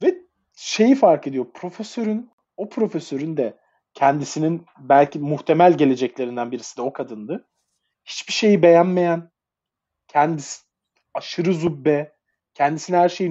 Speaker 4: Ve şeyi fark ediyor. Profesörün, o profesörün de kendisinin belki muhtemel geleceklerinden birisi de o kadındı. Hiçbir şeyi beğenmeyen, kendisi aşırı zubbe, kendisine her şeyi